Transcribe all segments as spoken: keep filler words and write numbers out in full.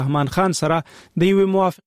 رحمان خان سره د یو موافق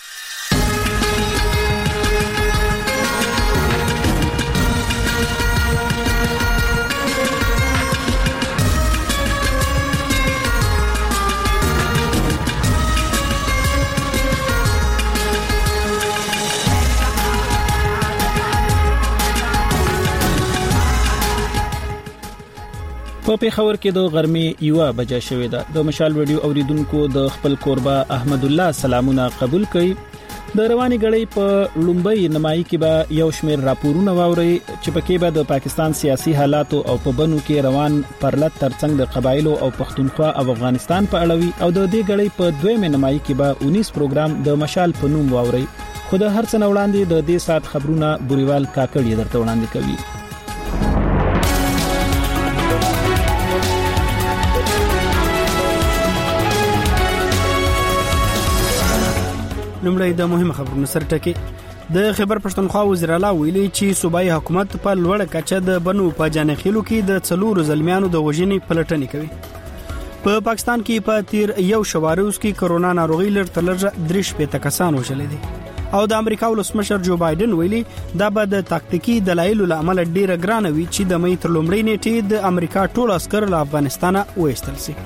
په پیښور کې د غرمې یو بجې شوې ده. د مشال ویډیو اوریدونکو د خپل کوربه احمد الله سلامونه قبول کړي. د رواني غړي په لومبۍ نمایي کې به یو شمېر راپورونه واوري چې پکې به د پاکستان سیاسي حالات او په بنو کې روان پرلط ترڅنګ د قبایلو او پښتونخوا او افغانستان په اړه وي او د دې غړي په دویمه نمایي کې به انیس پروګرام د مشال په نوم واوري. خو د هر څه نه وړاندې د دې سات خبرونه بوريوال کاکړ درته وړاندې کوي. لومړی د مهمه خبرونو سره ټکی. د خیبر پښتونخوا وزیر اعلی ویلي چې صوبایي حکومت په لوړ کچه د بنو په جانخیلو کې د څلورو زلمیانو د وژنې پلټنې کوي. په پا پاکستان کې په تیر یو شواروز کې کرونا ناروغي لر تلر درش په تکسان وشلې دي او د امریکا ولسمشر جو بایدن ویلي دا به د تاکتیکي دلایلو لامل ډیره ګرانه وي چې د مې تر لومړۍ نیټې د امریکا ټول عسكر له افغانستان وایستل شي.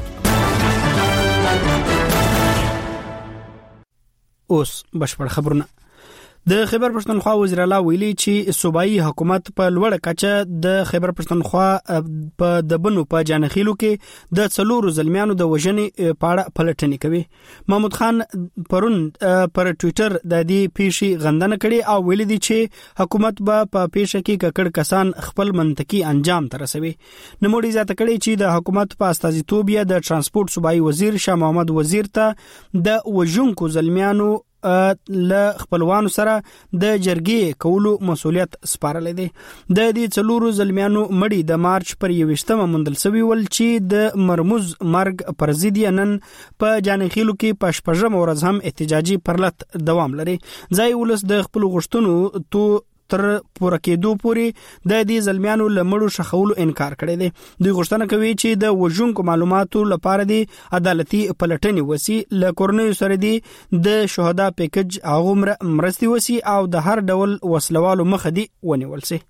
اوس بشپړ خبرونه. د خیبر پښتونخوا وزیر اعلی ویلي چې صوبایي حکومت په لوړ کچه د خیبر پښتونخوا په د بنو په جانخیلو کې د څلورو زلمیانو د وژنې په اړه پلټنې کوي. محمود خان پرون پر ټوئیټر د دې پیښې غندنه کړې او ویلي دي چې حکومت به په پیښه کې ککړ کسان خپل منطقي انجام ته رسوي. نموړي ځاته کړي چې د حکومت په استازیتوب یې د ترانسپورت صوبایي وزیر شاه محمد وزیر ته د وژونکو زلمیانو له خپلوانو سره د جرګې کولو مسولیت سپارل دي. د دې څلورو زلمیانو مړي د مارچ پر یوشتمه مندل سوي ول چې د مرموز مرګ پر ضد نن په جانخیلو کې پښپژم ورځ هم احتجاجي پرلط دوام لري. ځای ولس د خپل غشتونو تو تر پوره کېدو پورې د دې زلمیانو لمړو شخولو انکار کړی دی. دوی غوښتنه کوي چې د وژونکو معلوماتو لپاره دی عدالتي پلټنې وسی ل کورنیو سره دی د شهدا پیکج هغه مرستي وسی او د هر ډول وسلوالو مخ دی ونیول سي.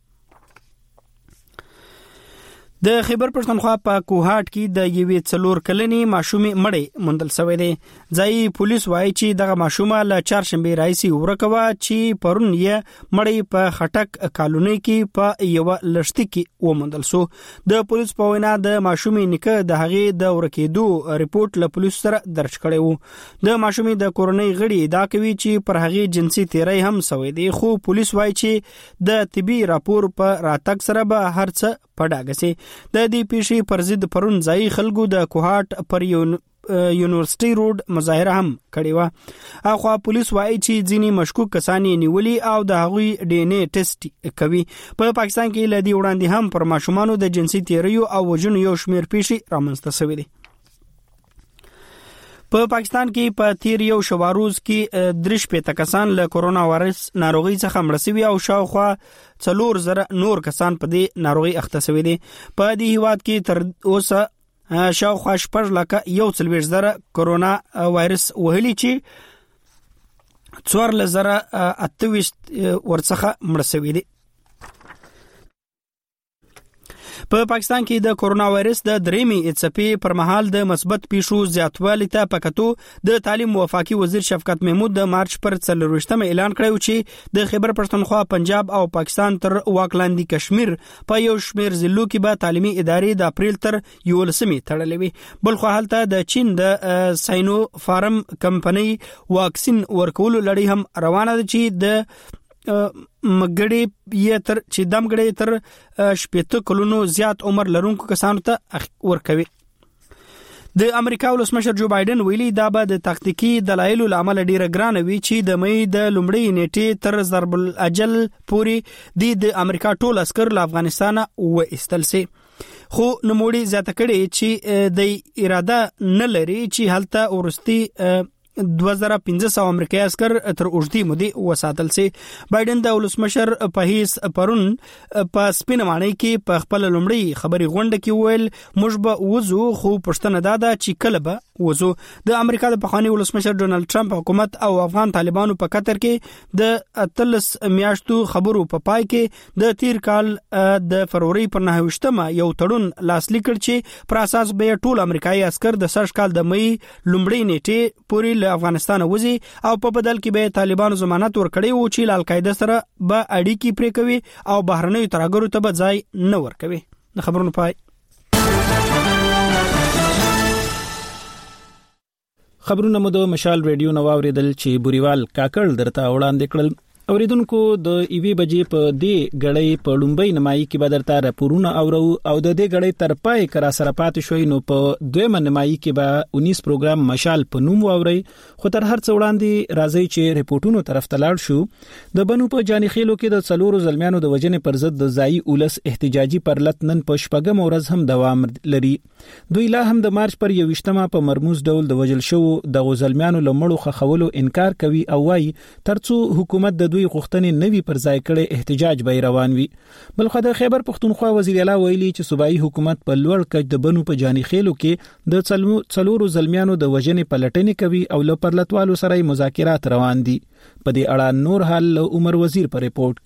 د خیبر پښتونخوا په کوهاټ کې د یوې څلور کلنې ماشومې مړې موندل شوې ده. ځایي پولیس وایي چې دغه ماشومه له چهارشنبه راځي ورکوه چې پرون یې مړې په خټک کالونی کې په یو لښتي کې وموندل شو. د پولیس په وینا د ماشومې نیکه د هغې د ورکېدو ریپورت له پولیس سره درج کړی وو. د ماشومې د کورنۍ غړي ادعا کوي چې پر هغې جنسي تیری هم شوی دی خو پولیس وایي چې د طبي راپور په راتګ سره به هر څه پډاګه سي. د دې پیښې پر ضد پرون ځای خلکو د کوهاټ پر یو یونیورسيټي روډ مظاهره هم کړې و. اخوا پولیس وایي چې ځینی مشکوک کسان یې نیولي او د هغوی ډي ان اي ټیسټ کوي. په پاکستان کې لدی وړاندې هم پر ماشومانو د جنسي تیریو او وژنو یو شمېر پیښې رامنځته شوې دي. په پاکستان کې په تیر یو شواروز کې درش په تکسان له کرونا وایرس ناروغي څخه مړ شوي او شاوخوا څلور زره نور کسان په دې ناروغي اخته شوي دي. په دې هیواد کې تر اوسه شاوخوا شپږ لکه یو څلوېښت زره کرونا وایرس وهلي چې څوارلس زره اته ویشت ورڅخه مړ شوي دي. په پاکستان کې د کرونا وایرس د درېمې اڅپې پر مهال د مثبت پیښو زیاتوالی ته پکتو د تعلیم وفاقي وزیر شفقت محمود د مارچ پر څلرويشتمه اعلان کړی چې د خیبر پښتونخوا پنجاب او پاکستان تر واکلاندي کشمیر په یو شمېر ضلعو کې به تعلیمي ادارې د اپریل تر یولسمې تړلې وي. بل خو حالته د چین د ساينو فارم کمپنۍ واکسین ورکولو لړۍ هم روانه ده چې د مګړې یې تر چې دمګړې تر شپږ کلونو زیات عمر لرونکو کسانو ته ورکوي. د امریکا ولسمشر جو بایدن ویلي دا به د تاکتیکي دلایلو لامل ډیره ګرانه وي چې د مې د لومړۍ نیټې تر ضرب الاجل پورې د امریکا ټول عسكر له افغانستان وایستل سي. خو نموړي زیاته کړي چې د اراده نه لري چې هلته ورستي دوه زره پنځه سوه امریکایي عسكر تر اوږدې مودې وساتل سي. بایدن د ولسمشر په هیڅ پرون په سپینمانۍ کې په خپل لومړی خبري غونډه کې ویل موږ به وځو خو پښتنه دا ده چې کله به وزو. د امریکا د پخوانی ولسمشر ډونالد ټرمپ حکومت او افغان طالبانو په قطر کې د اتلس میاشتو خبرو په پا پای کې د تیر کال د فروری پر نهه یو تړون لاسلیک کړ چې پر اساس به ټول امریکایي عسكر د سږ کال د مئی لومړۍ نیټه پورې له افغانستان وځي او په بدل کې به طالبانو ضمانت ورکړي و چې القاعده سره به اړیکې پرې کوي او بهرنیو ترهګرو ته به ځای نه ورکوي. د خبرونو پای. خبرونه مو د مشال ریډیو نو اوریدل چې بوريوال کاکړ درته وړاندې کړل. اوریدونکو د ایوي بجې په دې غړې په لومبۍ نمایي کې بدرته راپورونه اورو او د دې غړې تر پای کرا سره پات شوي نو په دویمه نمایي کې به انیس پروګرام مشال په نوم اوري. خو تر هر څه وړاندې راځي چې ریپورتونو طرف ته لاړ شو. د بنو په جانخیلو کې د څلورو زلمیانو د وجنې پر ضد د ځای اولس احتجاجي پرلت نن په شپږم ورځ هم دوام لري. دوی لا هم د مارچ پر یوویشتمه په مرموز ډول د وجل شو د غزلمیانو لمړو خخولو انکار کوي او وايي ترڅو حکومت د دوی غوښتنې نوي پر ځای کړي احتجاج به روان وي. بلخو د خیبر پختونخوا وزیر اعلی ویلي چې صوبایي حکومت په لوړ کچ د بنو په جانخیلو کې د څلورو زلمیانو د وجنې پلټنې کوي او له پرلتوالو سره مذاکرات روان دي. په دې اړه نور حال عمر وزیر په ریپورت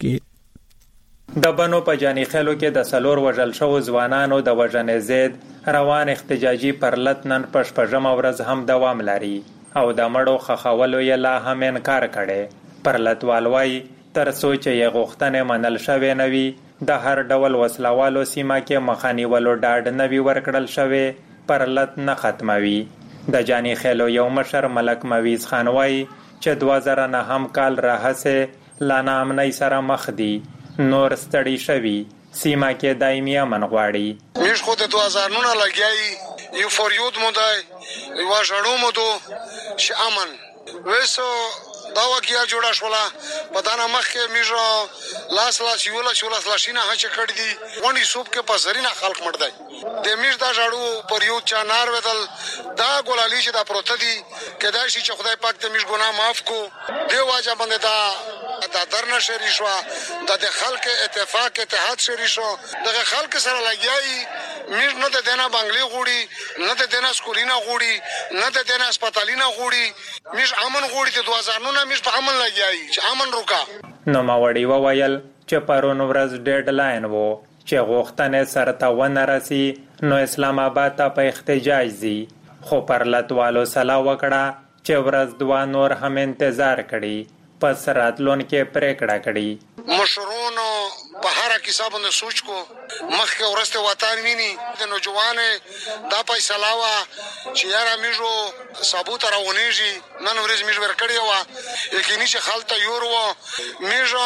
کې. د بنو په جانخیلو کې د څلور وژل شو ځوانانو د وژنې ضد روان احتجاجي پرلت نن په شپږمه ورځ هم دوام لري او د مړو خخولو یې لا هم انکار کړي. پرلتوال وايي تر څو چې یې غوښتنې منل شوې نه وي د هر ډول وسلوالو سیمه کې مخانیولو ډاډ نه وي ورکړل شوی پرلت نه ختموي. د جانخیلو یو مشر ملک مویز خان وايي چې دوه زره نهم کال راهیسې لا ناامنۍ سره مخ دي، نور ستړي شوي، سیمه کې دایمي امن غواړي. میش خود دو هزار نه لګیای یو فریود مو دی یو ژړو مو دو چې امن وېسو دا واقعیا جوړه شوله په دانه مخ کې میژه لاس لاس یو لاس یو لاس لاشینه هچ کړی دي ونی سوب کې په زرینا خلق مړ دی د میژ دا جاړو پر یو چانار ودل دا ګولالی چې دا پروت دي کدا شي چې خدای پاک د میژ ګناه معاف کو دی واجب باندې دا دا درنه شری شو د خلک اتفاق اتحاد شری شو د خلک سره لګیای میژ نه د دینا بنگلي غوړي نه د دینا سکولینا غوړي نه د دینا هسپتالینا غوړي میژ امن غوړي د دوه هزار نه میژ په امن لګیای چې امن روکا. نو ماوړی وویل چې پرون ورځ ډیډ لاین وو چې غوښتنې سرته ونه رسی نو اسلام آباد ته په احتجاج زی، خو پرلتوالو سلا وکړه چې ورځ دوه نور هم انتظار کړي پس راتلون کې پریکړه کړي. مشرونو په هر حساب باندې سوچ کو مخکې ورسته وطن ویني د نوجوانه دا فیصله وا چې یاره میژو ثبوت راونیږي نن ورځ میژ ورکړی و یقیني چې خلته یور و میژو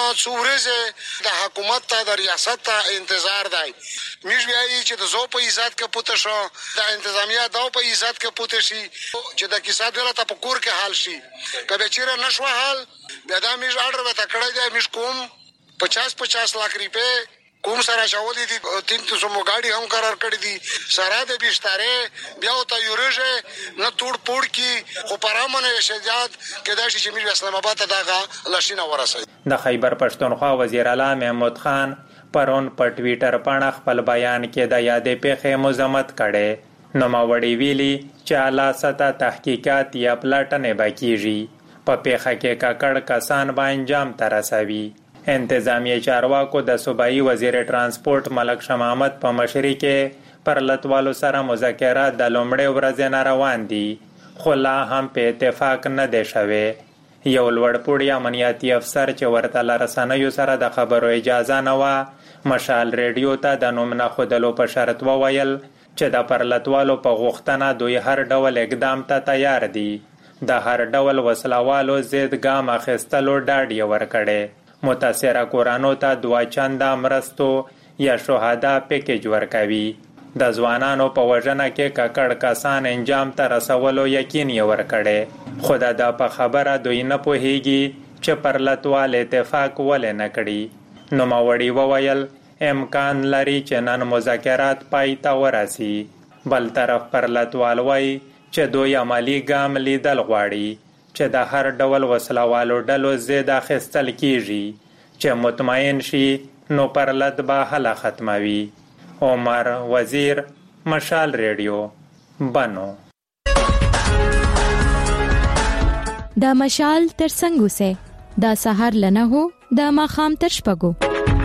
څورځه د حکومت ته د ریاست ته انتظار دی. میژ وایي چې د زو په عزت کې پوت شو د انتظامیه دا په عزت کې پوت شي چې د کیسه دلته په کور کې حال شي کله چیرې نشو حال بیا دا میژ اډر وته کړی دی میژ کوم پچاس پچاس لاکھ روپے کوم سره شاولې دي تین سو مو گاډي هم قرار کړی دي سره د بشتاره بیا او ته یورژه نه توړ پوړ کی خو پرامنه شجاعت کدا شي چې میر اسلام آباد ته داغه لاشینه ورسي. د خیبر پښتونخوا وزیر اعلی محمود خان پرون په ټویټر باندې خپل بیان کې د یادې پیښې مذمت کړي. نو ما وړي ویلي چې اعلی سطح تحقیقات یا پلاټنه باکیږي په پیښه کې کاکړ کسان به انجام ترسوي. انتظامی چارواکو د صوبایي وزیر ترانسپورت ملک شاه محمد په مشرۍ کې پرلتوالو سره مذاکرات د لومړۍ ورځې نه روان دي خو لا هم په اتفاق نه دی شوی. یو لوړپوړی امنیتي افسر چې ورته له رسنیو سره د خبرو اجازه نه وه مشال ریډیو ته د نوم نه ښودلو په شرط وویل چې د پرلتوالو په غوښتنه دوی هر ډول اقدام ته تیار دي. د هر ډول وسلوالو ضد ګام اخیستلو ډاډ یې ورکړی. متاثره کورانو ته دوه چنده مرستو یا شهدا پیکیج ورکوي. د ځوانانو په وژنه کې ککړ کسان انجام ته رسولو یقین یې ورکړی. خو دا په خبره دوی نه پوهیږي چې پرلتوال اتفاق ولې نه کړي. نو ماوړي وویل امکان لري چې نن مذاکرات پای ته ورسي. بل طرف پرلتوال وایي چې دوی عملی ګام لیدل غواړي چې د هر ډول وسلوالو ډلو ضد اخیستل کیږي چې مطمئن شي نو پرلت به حل ختموي. عمر وزیر، مشال ریډیو، بنو. د مشال تر څنګ اوسه د سحر لنه هو د ماخام تر شپږو.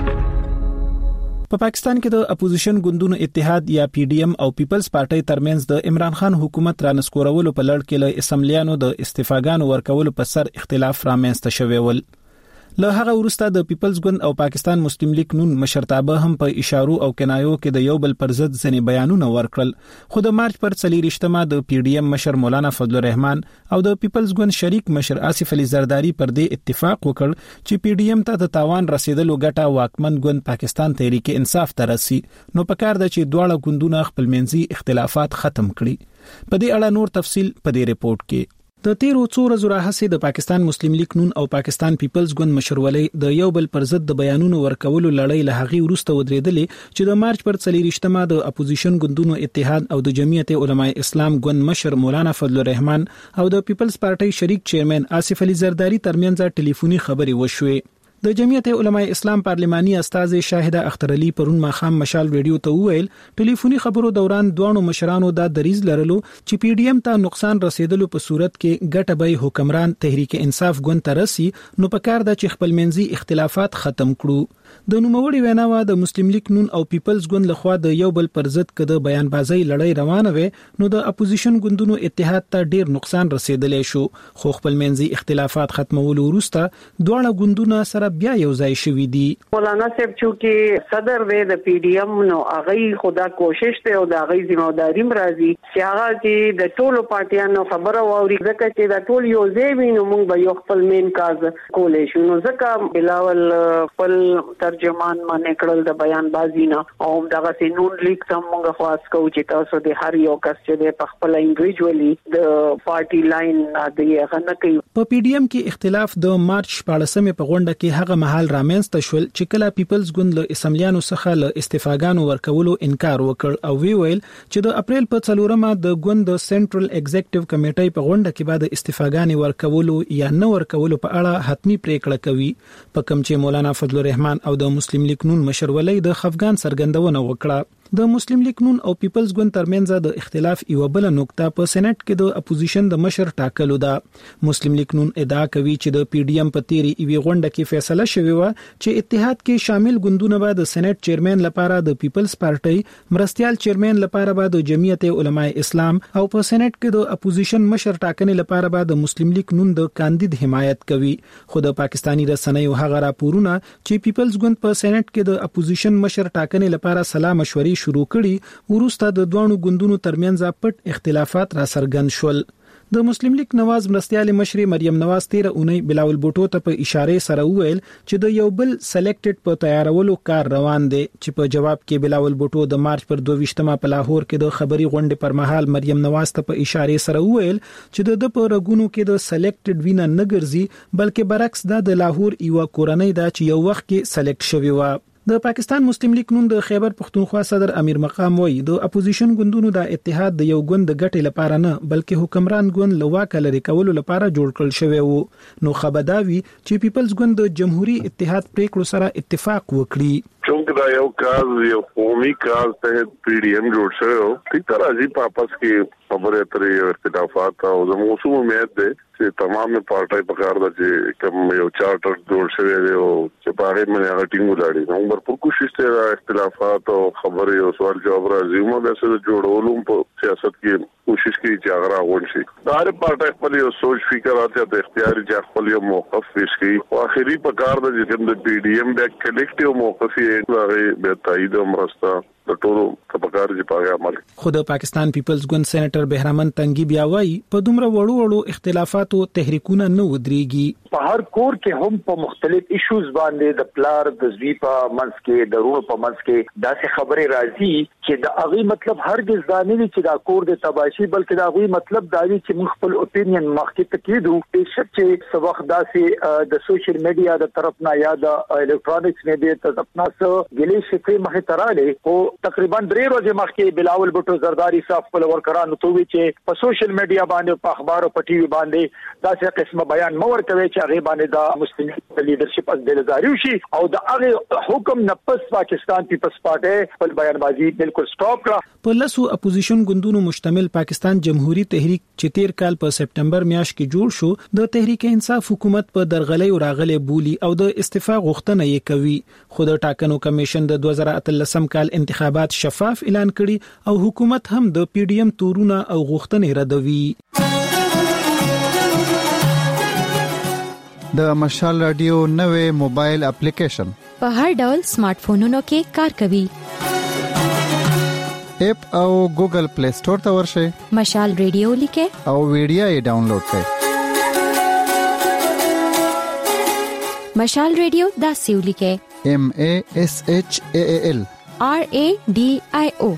په پا پاکستان کې د اپوزیشن ګوندونو اتحاد یا پی ډی ایم او پیپلز پارټي ترمنځ د عمران خان حکومت را نسکورولو په لړ کې له اسمبلیانو د استعفاګانو ورکولو په سر اختلاف رامنځته شوی ول. له هغه وروسته د پیپلز ګوند او پاکستان مسلم لیگ نون مشرتابه هم په اشارو او کنایو کې د یو بل پر ضد ځنې بیانونه ورکړل. خو د مارچ پر څلورشتمه د پی ډی ایم مشر مولانا فضل الرحمن او د پیپلز ګوند شریک مشر آصف علي زرداری پر دې اتفاق وکړ چې پی ډی ایم ته د تاوان رسیدلو ګټه واکمن ګوند پاکستان تحریک انصاف ته رسي، نو پکار د چې دواړه ګوندونه خپل منځي اختلافات ختم کړي. په دې اړه نور تفصيل په دې ریپورت کې. د تیرو څو ورځو راهیسې د پاکستان مسلم لیگ نون او پاکستان پیپلز ګوند مشرولې د یو بل پر ضد د بیانونو ورکولو لړۍ له هغې وروسته ودرېدلې چې د مارچ پر څلورشتمه د اپوزیشن ګوندونو اتحاد او د جمعیت علماء اسلام ګوند مشر مولانا فضل الرحمن او د پیپلز پارټي شریک چیرمن آصف علي زرداری ترمنځ ټلیفوني خبرې وشوې. د جمعیت علماء اسلام پارلماني استاذ شاهده اختر علي پرون ماخام مشال ریډیو ته وویل ټلیفوني خبرو دوران دوانو مشرانو دا دریز لرلو چې پی ډی ایم ته نقصان رسیدلو په صورت کې ګټه به حکمران تحریک انصاف ګوند ته رسي، نو پکار د چې خپل منځي اختلافات ختم کړو. د نوموړي ویناوه د مسلم لیگ نون او پیپلز ګوند لخوا د یو بل پر ضد کده بیان بازی لړۍ روانه وي، نو د اپوزیشن ګوندونو اتحاد ته ډیر نقصان رسیدلی شو. خو خپل منځي اختلافات ختمولو وروسته دواړه ګوندونه سره بیا یو ځای شوي دي. مولانا صاحب چې صدر دی د پی ډی ایم نو هغه خدا کوشش ته او د هغه ذمہداري مرضی چې هغه چې د ټولو پارټیانو خبره واوري ځکه چې د ټول یو ځای وینو موږ به یو خپل مین کاز کولې شو. نو ځکه بلاول خپل ترجمان باندې کړل د بیان بازی نه او دغه سينون لیک ته موږ خواست کوو چې تاسو د هر یو کس چې په خپل انډیویډوالي د پارټي لاین دی غنه کوي. په پی ډی ایم کې اختلاف د مارچ شپاړسمه په غونډه کې هغه مهال رامنځته شول چې کله پیپلز ګوند له اسمبلیانو څخه له استعفاګانو ورکولو انکار وکړ او وی ویل چې د اپریل په څلورمه د ګوند د سنټرل ایگزیکټیو کمیټې په غونډه کې بعد استعفاګانې ورکولو یا نه ورکولو په اړه حتمی پریکړه کوي. په کوم چې مولانا فضل الرحمن او د مسلم لیگ نون مشرولې د خفګان څرګندونه وکړه. د مسلم لیگ نون او پیپلز ګوند ترمنځ د اختلاف یو بل نقطه په سېنات کې د اپوزیشن د مشر ټاکلو ده. مسلم لیگ نون ادعا کوي چې د پی ډی ایم په تیری ایوي غونډه کې فیصله شوې و چې اتحاد کې شامل ګوندونه به د سېنات چیرمن لپاره د پیپلز پارټي، مرستيال چیرمن لپاره به د جمعیت علماء اسلام او په سېنات کې د اپوزیشن مشر ټاکنې لپاره به د مسلم لیگ نون د کاندید حمایت کوي. خو د پاکستانی رسنیو هغه راپورونه چې پیپلز ګوند په سېنات کې د اپوزیشن مشر ټاکنې لپاره سلا مشورې شروع کړي ورسته د دوانو ګوندونو ترمنځ پټ اختلافات را څرګند شول. د مسلم لیگ نواز مرستيال مشر مریم نواز تیر اونۍ بلاول بوټو ته په اشاره سره وویل چې د یو بل سلیکټډ په تیارولو کار روان دی، چې په جواب کې بلاول بوټو د مارچ پر دوه په لاهور کې د خبري غونډې پر مهال مریم نواز ته په اشاره سره وویل چې د په رګونو کې د سلیکټډ وینا نه ګرځي، بلکې برعکس دا د لاهور یو کورنۍ دا چې یو وخت کې سلیکټ شوی و. د پاکستان مسلم لیگ نون د خیبر پختونخوا صدر امیر مقام وایي د اپوزیشن ګوندونو د اتحاد د یو ګوند د ګټې لپاره نه بلکې حکمران ګوند لواکه لري کولو لپاره جوړ کړل شوی وو. نو خبرداوي چې پیپلز ګوند د جمهوریت اتحاد پریکړو سره اتفاق وکړي. چونکه دا یو کاز یو قومي کاز ته پی ډی ایم جوړ شوی و، ټیک راځي په आपस کې خبرې اترې اختلافات او د موضوع امید ده چې تمام پارټي په کار د چې کوم یو چارټر جوړ شوی دی او چې په هغه باندې هغه ټینګ ولاړی نو موږ په کوشش ته اختلافات او خبرې او سوال جواب راځي موږ به څه جوړولو په سیاست کې کوشش کوي چې هغه راغون شي. هر پارټي خپل یو سوچ فکر راځي د اختیاري چې خپل یو موقف پیش کوي او اخري په کار د چې د پی ډی ایم بیک کلیکټیو موقف یې هغه به تایید او مرسته د ټولو تبکار چې پاګه عمل. خو د پاکستان پیپلز ګوند سېنیټر بهرامن تنګي بیا وایي په دومره وړو وړو اختلافاتو تحریکونه نه ودرېږي. په هر کور کې هم په مختلف ایشوز باندې د پلار د زوی په منځ کې د ورور په منځ کې داسې خبرې راځي چې د هغه مطلب هرګز دا نه وي چې دا کور د تباشي، بلکې دا هغه مطلب دا وي چې موږ خپل اوپینین مخکې تکیدو. بهشکه چې سبق داسې د سوشل میډیا د طرف نه یا د الکترونیکس میډیا د طرف نه څه ګلې شي مخه تراله او تقریبا درې ورځې مخکې بلاول بوټو زرداری صاحب خپل ورکرانو ته وی چې په سوشل میډیا باندې په اخبار او په ټي وي باندې داسې قسمه بیان مور کوي چې هغه باندې د مسلمان لیدرشپ از دلزاریو شي او د هغه حکم نه پس پاکستان پیپلز پارټي خپل بیان بازی بالکل سټاپ کړه. په لاسو اپوزیشن ګوندونو مشتمل پاکستان جمهوریت تحریک چې تیر کال په سپټمبر میاشت کې جوړ شو د تحریک انصاف حکومت په درغلې او راغلې بولی او د استعفا غوښتنه یې کوي. خو د ټاکنو کمیشن د دوه زره اتلسم کال انتخابات شفاف اعلان کړي او حکومت هم د پی ډی ایم تورونه او غوښتنې ردوي. د مشال رادیو نوې موبایل اپلیکیشن په هر ډول سمارټ فونونو کې کار کوي. اپ او ګوګل پلی سٹور ته ورشئ. مشال رادیو لیکه او ویډیو یې ډاونلوډ کړئ. مشال رادیو دا سیو لیکه M A S H A A L R A D I O.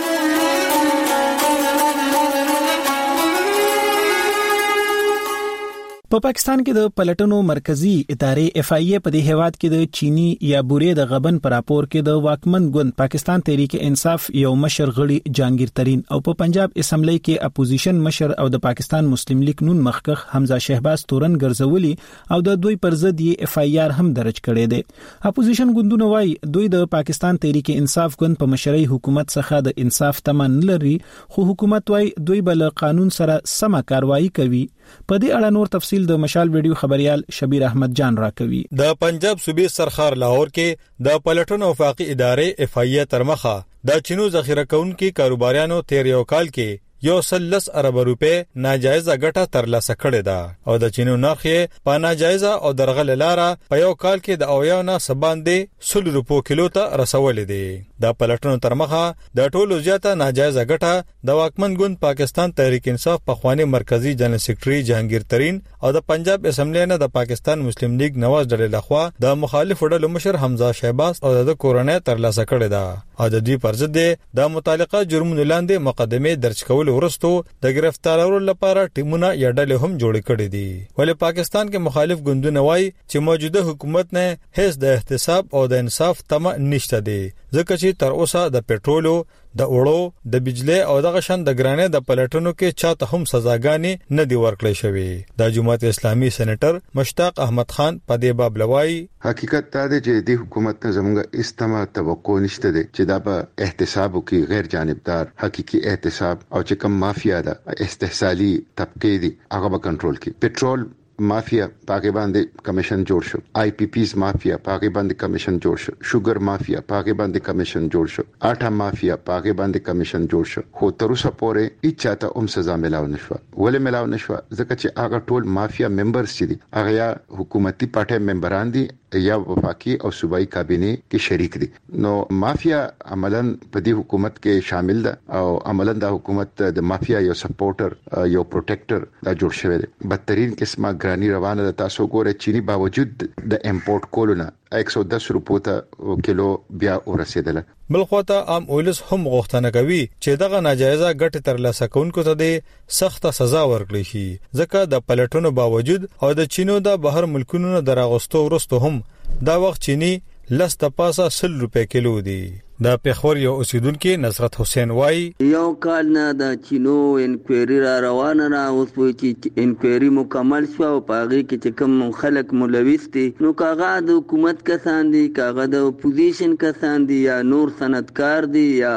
په پاکستان کې د پلټنو مرکزی ادارې اف آی ای په دې هواد کې د چینی یا بورې د غبن پر راپور کې د واکمن ګوند پاکستان تحریک انصاف یو مشر غړي جهانگیر ترين او په پنجاب اسمبلی کې اپوزیشن مشر او د پاکستان مسلم لیگ نون مخکخ حمزه شهباز تورن ګرځولي او د دوی پر ضد یې اف آی آر هم درج کړي دي. اپوزیشن ګوندونه وايي دوی د پاکستان تحریک انصاف ګوند په مشرۍ حکومت څخه د انصاف تمن لري خو حکومت وايي دوی بل قانون سره سم کاروایی کوي. په دې اړه نور تفصیل د مشال ویډیو خبريال شبیر احمد جان راکوي. د پنجاب صوبې سرخار لاهور کې د پلټنو وفاقي ادارې اف آی ای ترمخه د چینو ذخیره کونکي کاروباریانو تیر یو کال کې یو سلس ارب روپے ناجایزه ګټه ترلاسه کړې ده او د چینو نرخ په ناجایزه او درغل لاره په یو کال کې د اویا نه سباندې سل روپو کیلو ته رسولې دي. د پلټنو ترمخه د ټولو زیاته ناجایزه ګټه د واکمن ګوند پاکستان تحریک انصاف په خوانی مرکزی جنرال سیکریټری جهانگیر ترين او د پنجاب اسمبلی نه د پاکستان مسلم لیگ نواز ډلې لخوا د مخالف ډلو مشر حمزه شهباز او د کورنۍ ترلاسه کړې ده او د دې پر ضد د متعلقه جرمونو لاندې مقدمه درج کول ورستو د گرفتارولو لپاره ټیمونه یا ډلې هم جوړ کړي دي. ولې پاکستان کې مخالف ګوندونه وایي چې موجوده حکومت نه هیڅ د احتساب او د انصاف تمه نشته دي ځکه چې تر اوسه د پېټرولو د اوړو د بجلی او د غشن د ګرانې د پلټنو کې چاته هم سزاګانې نه دی ورکړې شوې. د جماعت اسلامي سېنیټر مشتاق احمد خان په دې باب لوي حقیقت دا دی چې د حکومت ته زموږه استمه توقع نشته دي چې دا په احتساب کې غیر جانبدار حقيقي احتساب او چې کوم مافیا ده استحصالي طبقه دي هغه به کنټرول کړي. پېټرول مافیا پاګې باندې کمیشن جوړ شو. آی پی پیز مافیا پاګې باندې کمیشن جوړ شو. شوګر مافیا پاګې باندې کمیشن جوړ شو. آټا مافیا پاګې باندې کمیشن جوړ شو. خو تر اوسه پورې هیڅ چاته هم سزا ملاو نشو. ولې ملاو نشو؟ ځکه چې هغه ټول مافیا ممبرز دي هغه یا حکومتي پټه ممبران دي یا وفاقي او صوبایي کابینه کې شریک دي. نو مافیا عملاً په دې حکومت کې شامل ده او عملاً د حکومت د مافیا یو سپورټر یو پروټیکټر دا جوړ شوی دی. بدترین قسمه ګرانی روانه ده. تاسو ګوره چینی باوجود د امپورټ کولونه یک سو دس روپو ته کیلو بیا ورسېدله. بلخواته عام اولس هم غوښتنه کوي چې دغه ناجایزه ګټه ترلاسه کوونکو ته د سخت سزا ورکړي شي ځکه د پلټنو باوجود او د چینو د بهر ملکونو دراغستو ورستو هم دا وخت چینی لست پاسه سل روپے کیلو دی. د پیښور یو اوسیدونکو نصرت حسین وای یو کال نه د چینو انکوایری را روانه را اوس په چې انکوایری مکمل شو او پاغي کې چې کوم خلک ملوث دي نو کاغه د حکومت کسان دي کاغه د اپوزیشن کسان دي یا نور سندکار دي یا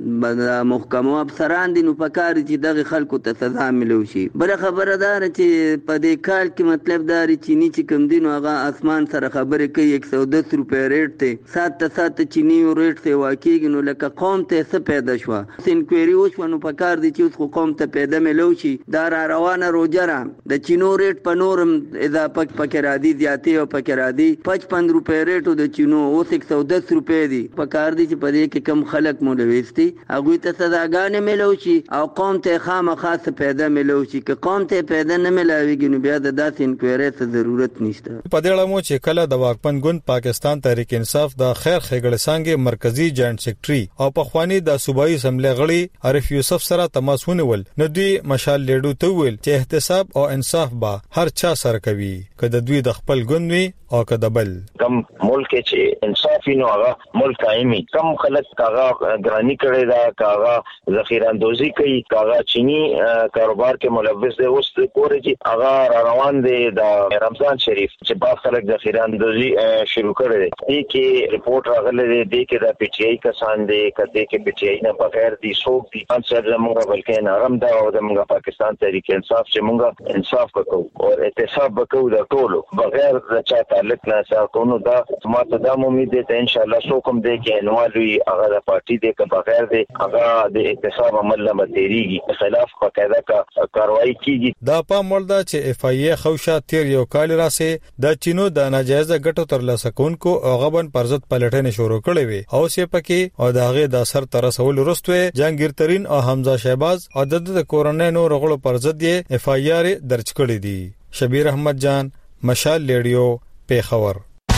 د محکمو افسران دي نو پکاري چې دغه خلکو ته سزا ملوي شي. بل خبردار چې په دې کال کې مطلب داري چینی چې کوم دي نو هغه اسمان سره خبره کوي یک سو دس روپے ریټ ته سات ته سات چینی ریټ ته کېږي نو لکه قوم ته څه پیدا شو انکوایری وشو نو پکار دي چې اوس قوم ته پیدا ملو شي دا را روانه روجره د چینو ریټ په نورم اضافه پکې را دي زیاتې او پکې را دي پچپن روپے ریټو د چینو اوس یک سو دس روپے دي پکار دي چې په دې کې کم خلک ملوث دي هغه ته سزاګانې ملو شي او قوم ته خامخاص پیدا ملو شي که قوم ته پیدا نه ملاويږي نو بیا د داسې انکوایری ته ضرورت نشته. په دې اړه مو چې کله د واکمن ګوند پاکستان تحریک انصاف د خیر خېګړ څنګه مرکزی جوائنٹ سیکریټری او په خوانی د صوبایي اسمبلی غړي عارف یوسف سره تماس ونیول نو دوی مشال لیډو ته ویل چې احتساب او انصاف به هر چا سره کوي کله دوی د خپل ګوند وي او کدبل کم ملک چې انصاف نو هغه ملک قائمي کم خلک هغه ګرانی کړي دا هغه ذخیره اندوزی کوي هغه چینی کاروبار کې ملوث دي اوس پورې چې هغه روان دي د رمضان شریف چې با خلک ذخیره اندوزی شروع کړي دي کې ریپورت راغلی دی کې د پی ټی آی کسان دي کته کې پی ټی آی نه بغیر دي څوک دي انصر زموږ بلکې نرم دا او زموږ پاکستان تحریک انصاف چې موږ انصاف وکړو او احتساب وکړو د ټولو بغیر د چا تعلق نه ساتونو دا ماته دا امید ده ان شاء الله څوک هم دې کې انوالوي هغه د پارټي دې که بغیر دې هغه د احتساب عمل نه متریږي خلاف باقاعده کاروایی کیږي دا په مولدا چې اف ای ای خوشا تیر یو کال راسه د چینو د ناجایز ګټو ترلاسه کونکو او غبن پرزت پلټنې شروع کړې وي او سه پکې او داغه د اثر تر رسول وروسته جنگیرترین او حمزه شهباز او د کورونې نو رغړو پرزت یې اف ای آر درج کړی دي شبیر احمد جان مشال ریډیو پیښور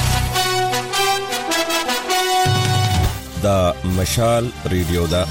دا مشال ریډیو دا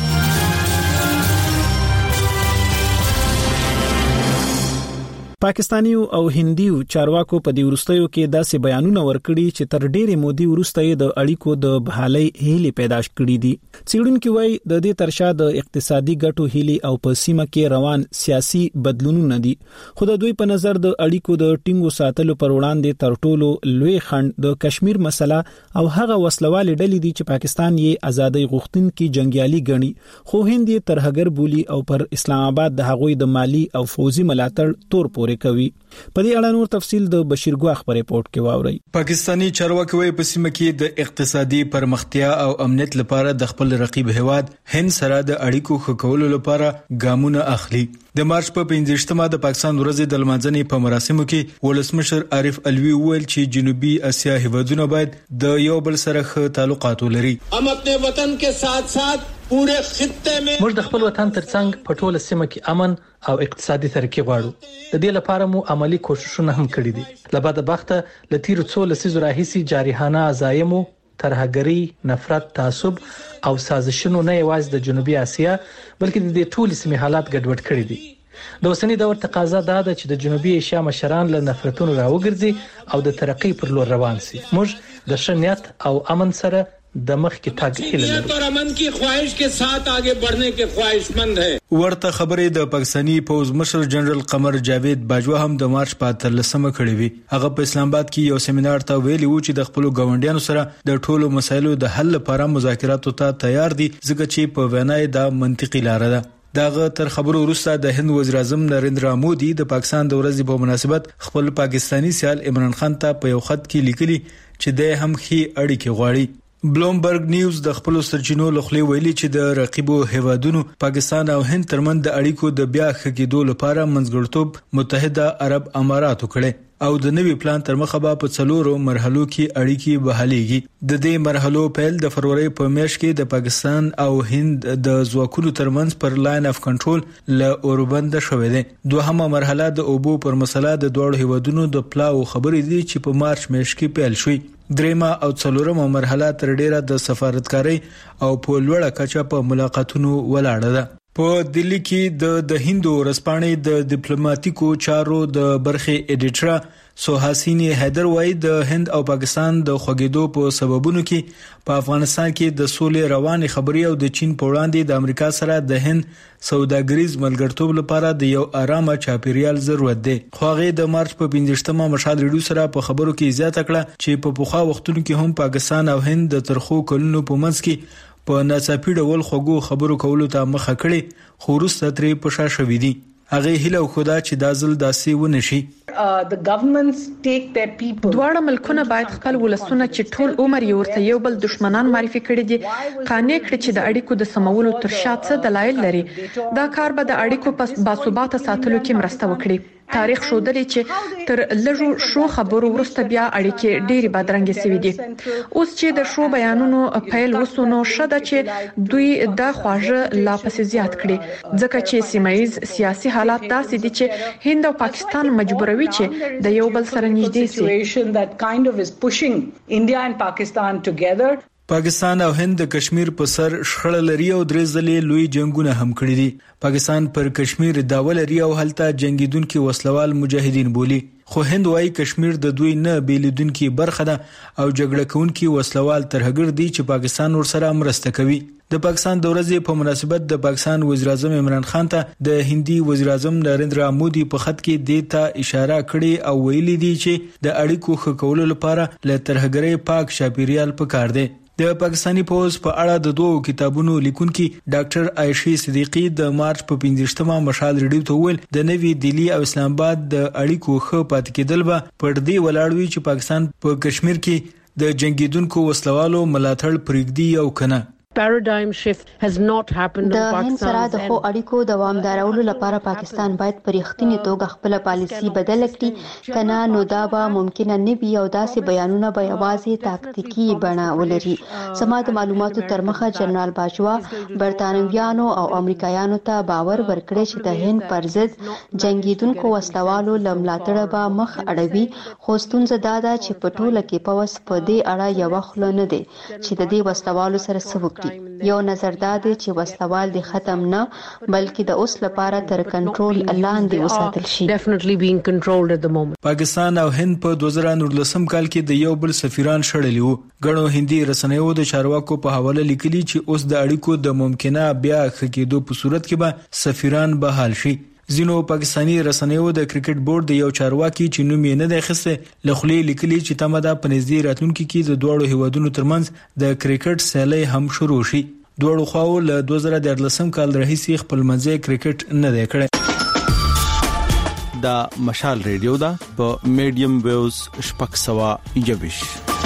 پاکستانی او هندیو چارواکو په دې ورستیو کې داسې بیانونه ورکړي چې تر ډېرې مودې وروسته د اړیکو د بحالۍ هیلې پیدا کړې دي. څېړونکو وايي د دې ترشا د اقتصادي ګټو هیلې او په سیمه کې روان سیاسي بدلونونه دي. خو د دوی په نظر د اړیکو د ټینګو ساتلو پر وړاندې تر ټولو لوی خنډ د کشمیر مسله او هغه وسلوالې ډلې دي چې پاکستان یې ازادي غوښتونکي جنگیالي ګڼي خو هند یې ترهګر بولی او پر اسلام آباد د هغوی د مالی او فوزي ملاتړ تور پورې کوي. په دې اړه نور تفصیل د بشیر ګواخ په ریپورت کې واوري. پاکستانی چارواکي وايي په سیمه کې د اقتصادي پرمختیا او امنیت لپاره د خپل رقیب هواد هند سره د اړیکو ښه کولو لپاره ګامونه اخلي. د مارچ په پنځه د پاکستان ورځ د لمانځنې په مراسمو کې ولسمشر عارف الوی ویل چې جنوبي اسیا هیوادونه باید د یو بل سره ښه تعلقات ولري. هم خپل وطن کې ساتھ ساتھ پوره خطه میں موږ د خپل وطن ترڅنګ په ټوله سیمه کې امن او اقتصادي ترقی غواړو. د دې لپاره مو عملی کوششونه هم کړی دي. لبعد بخته لتیر څو لسیزو راهیسي جارحانه عزایمو ترهګری نفرت تعصب او سازشونو نه یوازې د جنوبي اسیا بلکې د دې ټول سیمې حالات ګډوډ کړي دي. د اوسنی دور تقاضا دا ده چې د جنوبي اسیا مشران له نفرتونو راوګرځي او د ترقی پر لور روان شي. موږ د شنیت او امن سره د مخ کې تاګ هیله لرو. اور امن کی خواهش کے ساتھ آگے بڑھنے کے خواہشمند ہے. ورته خبرې د پاکستانی پوز مشر جنرال قمر جاوید باجوا هم د مارچ په اتلسمه کړې وی. هغه په اسلام آباد کې یو سیمینار ته ویلي و چې د خپل ګاونډیانو سره د ټولو مسایلو د حل لپاره مذاکراتو ته تیار دي ځکه چې په وینای د منطقي لار ده. داغه تر خبرو وروسته د هند وزیر اعظم نریندرا مودي د پاکستان د ورځې په مناسبت خپل پاکستانی سیال عمران خان ته په یو خط کې لیکلي چې د هم خي اړیکې غواړي. بلومبرګ نیوز د خپل سرچینو لخوا ویلي چې د رقیبو هیوادونو پاکستان او هند ترمنځ د اړیکو د بیا ښه کېدو لپاره منځګړتوب متحده عرب اماراتو کړي او د نوي پلان تر مخه به په څلورو مرحلو کې اړیکې بحالېږي. د دې مرحلو پیل د فروری په میاشت کې د پاکستان او هند د ځواکونو ترمنځ پر لاین اف کنټرول ل اوربند شوې ده. دوهمه مرحله د اوبو پر مسله د دوه هیوادونو د پلاو خبرې دي چې په مارچ میاشت کې پیل شوې. دریمه او څلورمه مرحله تر ډیره د سفارتکاري او په لوړه کچه په ملاقاتونو ولاړه ده. په دلی کې د د هندو رسپانې د ډیپلوماټیکو چارو د برخې اډیټر سوحاسینی حیدر وای د هند او پاکستان د خوګېدو په سببونو کې په افغانستان کې د سولې روانې خبري او د چین په وړاندې د امریکا سره د هند سوداګریز ملګرتوب لپاره د یو آرامه چاپیریال ضرورت دی. خو هغه د مارچ په پنځمه مشال ریډیو سره په خبرو کې زیاته کړه چې په پوخا وختونو کې هم پاکستان او هند د ترخو کلونو په منځ کې په ناڅاپي ډول خوګو خبرو کولو ته مخه کړي خو وروسته ترې په شا شوې دي. هغه هیله خدا چې دا ځل داسې ونه شي. دواړه ملکونه باید خپل ولسونه چې ټول عمر یې ورته یو بل دشمنان معرفي کړي دي قانع کړي چې د اړیکو د سمولو تر شا څه دلایل لري. دا کار به د اړیکو په باثباته ساتلو کې مرسته وکړي. تاریخ ښودلی چې تر لږو شو خبرو وروسته بیا اړیکې ډېری بدرنګې شوې دي. اوس چې د شو بیانونو پیل وسونو شته چې دوی دا خواږه لا پسې زیات کړي ځکه چې سیمایز سیاسي حالات داسې دي چې هند او پاکستان مجبوروي چې د یو بل سره نږدې شي. پاکستان او هند د کشمیر په سر شخړه لري او درې ځلې لوی جنگونه هم کړي دي. پاکستان پر کشمیر داوا لري او هلته جنگیدونکو وسلوال مجاهدین بولی، خو هند وايي کشمیر د دوی نه بیلیدونکو برخه ده او جګړه کوونکي وسلوال ترهګر دي چې پاکستان ورسره مرسته کوي. د پاکستان د ورځې په مناسبت د پاکستان وزیر اعظم عمران خان ته د هندي وزیر اعظم نریندرا مودي په خط کې دیتا اشاره کړې او ویلي دي چې د اړیکو ښه کولو لپاره له ترهګرۍ پاک شاپیریال پکار دی. د پاکستانی پوز په اړه د دوو کتابونو لیکونکي ډاکټر عائشی صدیقی د مارچ په پنځشتمه مشال ریډیو ته ویل د نوی دلی او اسلام آباد د اړیکو ښه پات کېدل به پر دې ولاړوي چې پاکستان په کشمیر کې د جنگیدونکو وسلوالو ملاتړ پرېږدي او کنه. paradigm shift has not happened in Pakistan. د هند سره د خو اړیکو دوامدارولو لپاره پاکستان باید په رښتینی توګه خپل پالیسی بدل کړي، کنه نو دا به ممکن نه وي او داسې بیانونه به یوازې تاکتیکی بڼه ولري. سما د معلوماتو تر مخه جنرال باجوا برتانویانو او امریکایانو ته باور ورکړی چې د هند پر ضد جنگیدونکو وسلوالو لملاتړ به مخ اړوي، خو ستونزه دا ده چې په ټوله کې پوس په دې اړه یو خل نه دی چې د دې وسلوالو سره سوک یو نظر دا دی چې وسلوال دي ختم نه بلکې د اوس لپاره تر کنټرول لاندې وساتل شي. definitely being controlled at the moment. پاکستان او هند په دوه زره نولسم کال کې د یو بل سفیران شړلی وو. غنو هندي رسنیو د چارواکو په حواله لیکلي چې اوس د اړیکو د ممکنه بیا خکېدو په صورت کې به سفیران بحال شي. زینو پاکستانی رسنیو د کرکټ بورډ د یو چارواکي چې نوم یې نه دی خسته لخلي لیکلي چې تمه ده په نږدې راتلونکي کې د دوړو هیوادونو ترمنځ د کرکټ سیالي هم شروع شي. دوړو خواو له دوه زره دیارلسم کال راهیسې خپل منځي کرکټ نه دی کړی. دا مشال ریډیو دا په میډیم ویوز شپږ سوه یوویش.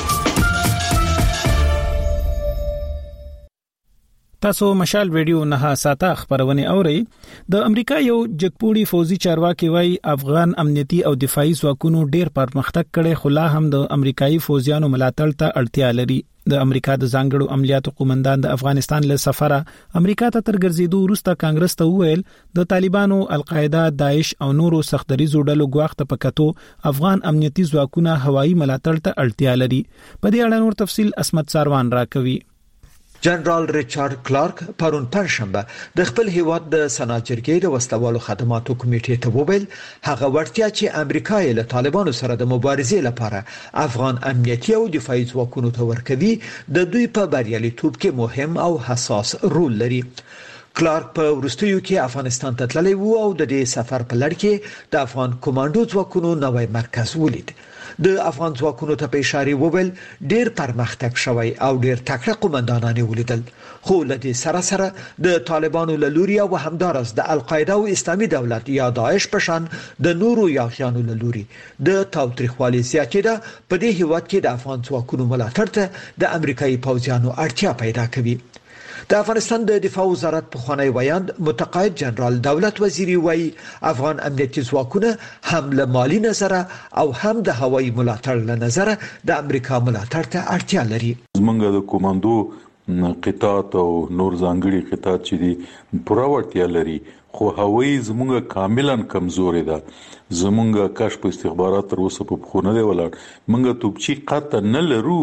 تاسو مشال ریډیو نه ساته خبرونه اورئ. د امریکا یو جګپوړي فوزي چارواکي وايي افغان امنیتي او دفاعي ځواکونو ډېر پرمختګ کړي، خو لا هم د امریکایي فوجیانو ملاتړ ته اړتیا لري. د امریکا د ځانګړو عملیاتو قومندان د افغانستان له سفره امریکا ته تر ګرځېدو وروسته کانګرس ته وویل د طالبانو، القاعده، داعش او نورو سختدریزو ډلو ګواښ ته پکاتو افغان امنیتي ځواکونه هوایي ملاتړ ته اړتیا لري. په دې اړه نور تفصیل اسمت ساروان راکوي. جنرال ریچارډ کلارک پرون پنځشنبه د خپل هیواد د سناتورګۍ د وسلوالو خدماتو کمیټې ته وویل هغه ورتیا چې امریکا یې له طالبانو سره د مبارزې لپاره افغان امنیتي او دفاعي ځواکونو ته ورکوي د دوی په بریالیتوب کې مهم او حساس رول لري. کلارک په وروستیو کې افغانستان ته تللی وو او د دې سفر په لړ کې د افغان کمانډو ځواکونو نوی مرکز ولید. د افغان ځواکونو ته په اشاره وویل ډېر پرمختګ شوی او ډېر تکړه قومندانان ولیدل، خو له دې سره سره د طالبانو له لوري او همدارس د القاعده او اسلامي دولت یا داعش په شان د نورو یاغیانو له لوري د تاوتریخوالي زیاتېده په دې هیواد کې د افغان ځواکونو ملاتړ ته د امریکایي پوځیانو اړتیا پیدا کوي. د افغانستان د دفاع وزارت په خوانی ویاند متقاعد جنرال دولت وزیری وایي افغان امنیتي ځواکونه هم له مالی نظره او هم د هوایي ملاتړ له نظره د امریکا ملاتړ ته اړتیا لري. زمونږ د کوماندو قطاعات او نور ځانګړي قطاعات چې دي پوره وړتیا لري، خو هوایي زمونږ کاملا کمزوري ده. زمونږ کشف استخبارات تر اوسه په خونه دی ولاړ، مونږ توپچی قطع نه لرو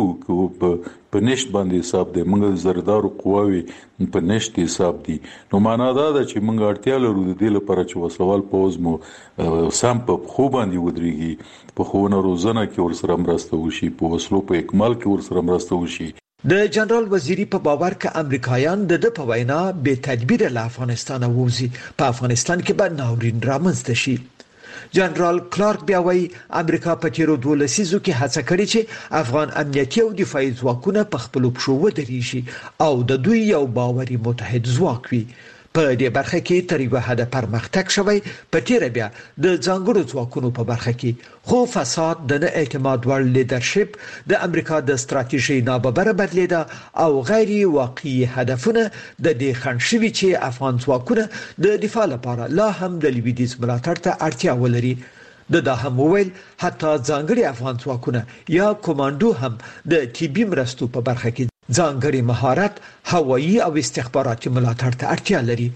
په نشت باندې حساب دی، مونږ زردارو قواوي په نشت حساب دي. نو معنا دا ده چې مونږ اړتیا لرو د دې لپاره چې وسلوال پوز مو سم په خو باندې ودرېږي، په خوونه روزنه کې ورسره مرسته وشي، په وسلو په اکمال کې ورسره مرسته وشي. د جنرال وزیری په باور ک امریکایان د د په وینا به تدبیر له افغانستان ووزي، په افغانستان کې به ناورین رامنځته شي. جنرال کلارک بیا وایي امریکا په تیرو دوه لسیزو کې هڅه کړې چې افغان امنیتي او دفاعي ځواکونه په خپل پښو ودرېږي او د دوی یو باوري متحد ځواک وي. په دې برخه کې تر یو حد پرمختګ شوی، په تیر بیا د ځانګړو ځواکونو په برخه کې، خو فساد، د نه اعتماد وړ لیدرشپ، د امریکا د ستراتیژي ناببره بدلیدا او غیر واقعي هدفونه د دې خنډ شوي چې افغان ځواکونه د دفاع لپاره لا هم د لویدیځ ملاتړ ته اړتیا ولري. د دا هم ویل حتی ځانګړي افغان ځواکونه یا کمانډو هم د طبي مرستو په برخه کې ځانګړي مهارت، هوایي او استخباراتي ملاتړ ته اړتیا لري.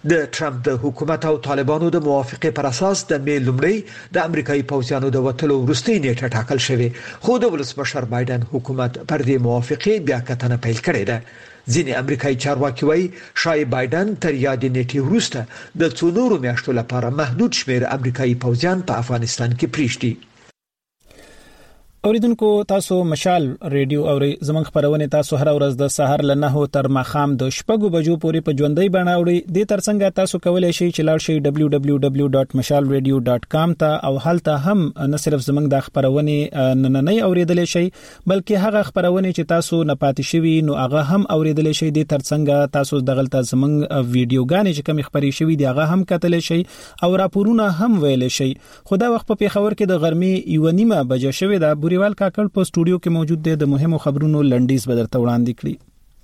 د ټرمپ د حکومت او طالبانو د موافقه پر اساس د می لومړی د امریکایي پوځیانو د وټلو وروستي نیټه ټاکل شوې، خو د ولسمشر بایدن حکومت پر دې موافقه بیا کتنه پیل کړې ده. ځینې امریکایي چارواکي وایي شاید بایدن تر یادې نیټې وروسته د څو نورو میاشتو لپاره محدود شمېر امریکایي پوځیان په افغانستان کې پریږدي. اوریدونکو تاسو مشال ریډیو اوري زمنګ خبرونه تاسو هر ورځ د سحر له نه تر مخام د شپږو بجو پورې په ژوندۍ بڼه اوري. د ترڅنګ تاسو کولای شئ چې لاړ شئ دبليو دبليو دبليو ډاټ مشال ریډیو ډاټ کام ته او هلته هم نه صرف زمنګ د خبرونه نه نه اوریدل شئ بلکې هغه خبرونه چې تاسو نه پاتې شوي نو هغه هم اوریدل شئ. د ترڅنګ تاسو دغلطه زمنګ ویډیوګانې چې کوم خبري شوي دی هغه هم کتل شئ او راپورونه هم ویل شئ. خدا وخت په پیښور کې د غرمې یو نیمه بجې شوي دا بوريوال کاکړ په سټوډیو کې موجود دی. د مهمو خبرونو لنډیز به درته وړاندې کړي.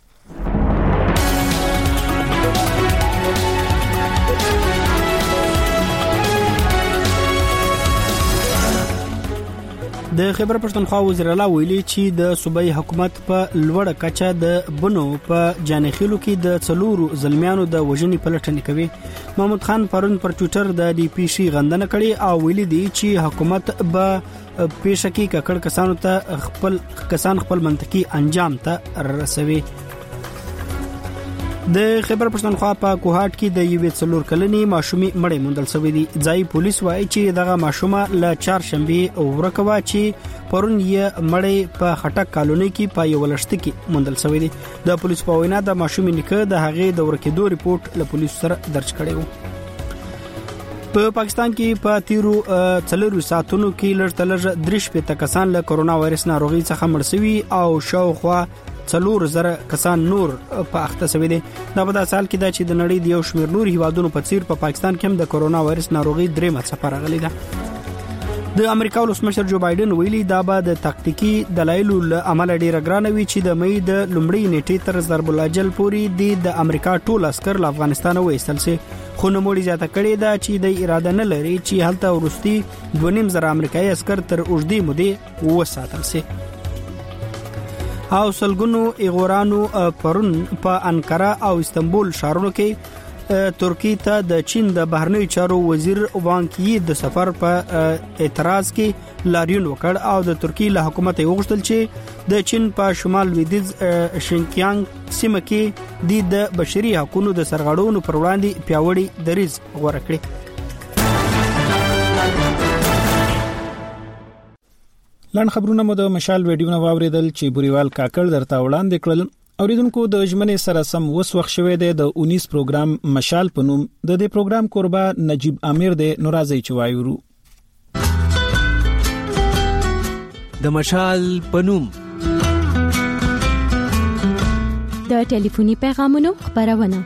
د خیبر پښتونخوا وزیر اعلی ویلي چې د صوبایي حکومت په لوړه کچه د بنو په جانخیلو کې د څلورو ظلمیانو د وژنې پلټنې کوي. محمود خان پرون پر ټوئیټر د ډي پی شي غندنه کړې او ویلي دی چې حکومت به پیشکی ککړ کسانو ته خپل کسان خپل منطقي انجام ته رسوي. د خیبر پښتونخوا په کوهاټ کې د یوې څلور کلنې ماشومې مړې موندل شوې دي. ځای پولیس وایي چې دغه ماشومه له چهارشنبه ورکوه چې پرون یې مړې په خټک کالونی کې په یو لشت کې موندل شوې دي. د پولیس په وینا د ماشومې نیکه د هغې د ورکېدو ریپورت له پولیسو سره درج کړی و. په پاکستان کې په تیرو څلورو ساعتونو کې لږ تلږ درش په کسان له کورونا وایرس ناروغي څخه مړ شوي او شاوخوا څلور زره کسان نور په اخته شوي دي. دا په داسې حال کې ده چې د نړۍ د یو شمېر نور هیوادونو په څیر په پاکستان کې هم د کورونا وایرس ناروغي درېمه څپه راغلې ده. د امریکا ولسمشر جو بایدن ویلي دا به د تاکتیکي دلایلو له امله ډیره ګرانه وي چې د مې د لومړۍ نیټې تر ضرب الاجل پورې د امریکا ټول عسكر له افغانستان وایستل شي. خو نوموړي زیاته کړې ده چې د اراده نه لري چې هلته ورستي دوه نیم زره امریکایي عسكر تر اوږدې مودې وساتل شي. او سلګونو ایغورانو پرون په انقره او استنبول ښارونو کې ترکی ته د چین د بهرنی چارو وزیر وانګ یی د سفر په اعتراض کې لاریون وکړ او د ترکی له حکومت یې وغوښتل چې د چین په شمال لویدیځ شینکیانګ سیمه کې د بشري حقوقو د سرغړونو پر وړاندې پیاوړی دریځ غوړه کړی. لاند خبرونه مو د مشال ویډیو نو واوریدل چې بوريوال کاکړ درته وړاندې کړل. اوریدونکو د ژمنې سره سم وس وخت شوه د اونیس پروګرام مشال پنوم د دې پروګرام قربا نجیب امیر د نورازي چوایورو د مشال پنوم د ټلیفوني پیغامونو خبرونه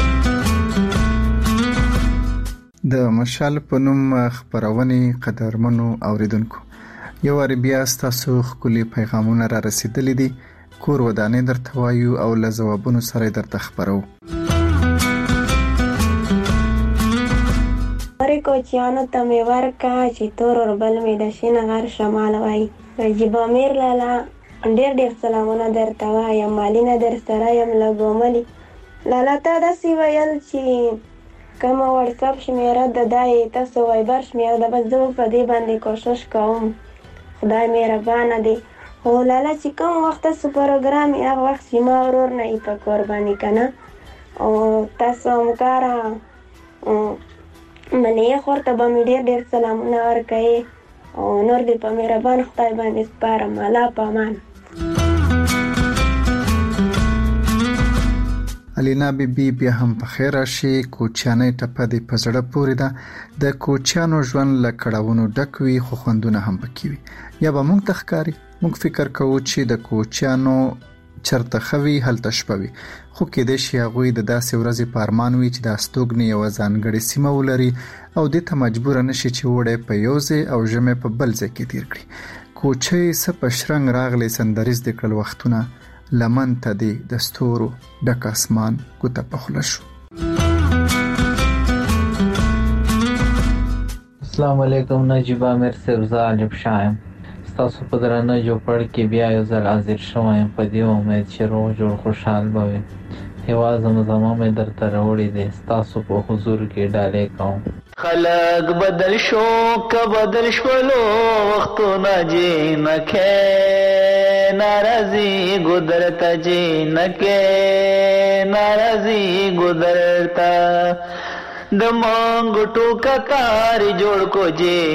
د مشال پنوم خبرونه قدرمنو اوریدونکو یو عربیا تاسو خولي پیغامونه را رسیدلې دي کور ودانې درته وایو او له جوابونو سره درته خبرو. ورې کوچیانو ته مې ورکا چې تور اور بل مې د شین غر شمال وای. نجیب امیر لالا ډېر ډېر سلامونه درته وایم. مالینه در سره یم لګوملي لالا ته داسې ویل چې کوم واتساپ شمیره د دای تاسو وایبر شمیره د بس زه په دې باندې کوشش کوم. خدای مهربانه دی. او لالا چې کوم وخت سو پروګرام یې هغه وخت سیما ورور نه په قرباني کنه او تاسو هم کارا ملي خورته به مې ډېر ډېر سلامونه ورکړي او نور دې په مهربان خدای باندې سپارم. الله پامان. الینا بی بی بیا هم په خیر راشي. کوچیانې ټپه دی په زړه پورې ده. د کوچیانو ژوند له کړهونو ډک وي خو خوندونه هم پکې وي. یا به موږ تخکاری موږ فکر کوو چې د کوچیانو چرته خوي هلته شپوي خو کې د شي هغه د داسې ورځې په ارمان وي چې د استوګنې یو ځانګړې سیمه ولري او د ته مجبور نشي چې وړه په یوځه او جمع په بل ځای کې تیر کړي. کوچي سپ شرنګ راغلي سندریز د کړل وختونه لمن ته دی د ستورو ډک اسمان کوته پخله شو. السلام علیکم. نجیب امیر سرزا علب شایم تاسو په درنه جوړ کې بیا یو ځل حاضر شوم په دې امید چې روغ جوړ خوشحال بوي. هوا زمزمه مې درته راوړې دي ستاسو په حضور کې ډالې کوم. خلق بدل شو که بدل شولو وختونه جینکه ناراضی گذرتا جینکه ناراضی گذرتا د مانګټو کتار جوړ کو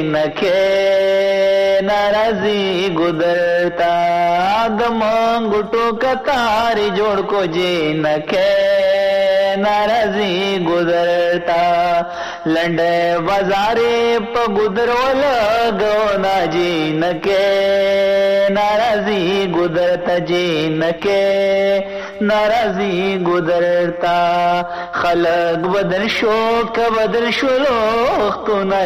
جینکه ناراضی گذرتا د مانګټو کتار جوړ کو جینکه ناراضی گذرتا لنډه بازارې په ګذرول غونا جینکه ناراضی گذرتا جینکه ناراضی گذرتا خلق بدل شو که بدل شلو وختونه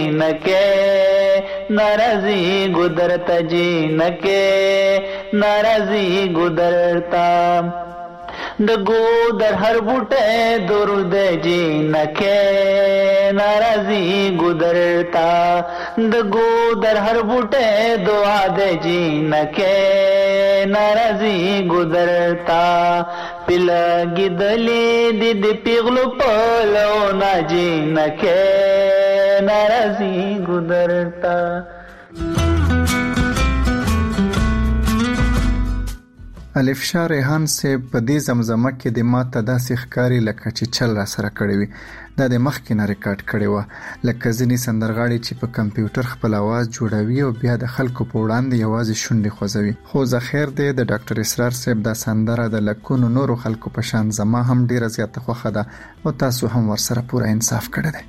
جینکه ناراضی گذرتا جینکه ناراضی گذرتا د ګودر هر بوټه درود جینکه ناراضی گذرتا د ګودر هر بوټه دعا د جینکه ناراضی گذرتا پلګی دلې د دې پیغلو پلو نا جینکه ناراضی گذرتا. الف شاه ریحان سے په دې زمزمه کې د ماته داسې ښکاری لکه چې چل را سره کړی وي. دا د مخکې نه ریکارډ کړی و لکه ځینې سندرغاړي چې په کمپیوټر خپل आवाज جوړوي او بیا د خلکو په وړاندې یوازې شونډې خوځوي. خو ذخیر دی د ډاکټر اسرار صاحب دا سندره د لکونو نورو خلکو په شان زما هم ډیره زیاته خوښه ده او تاسو هم ورسره پوره انصاف کړی دی.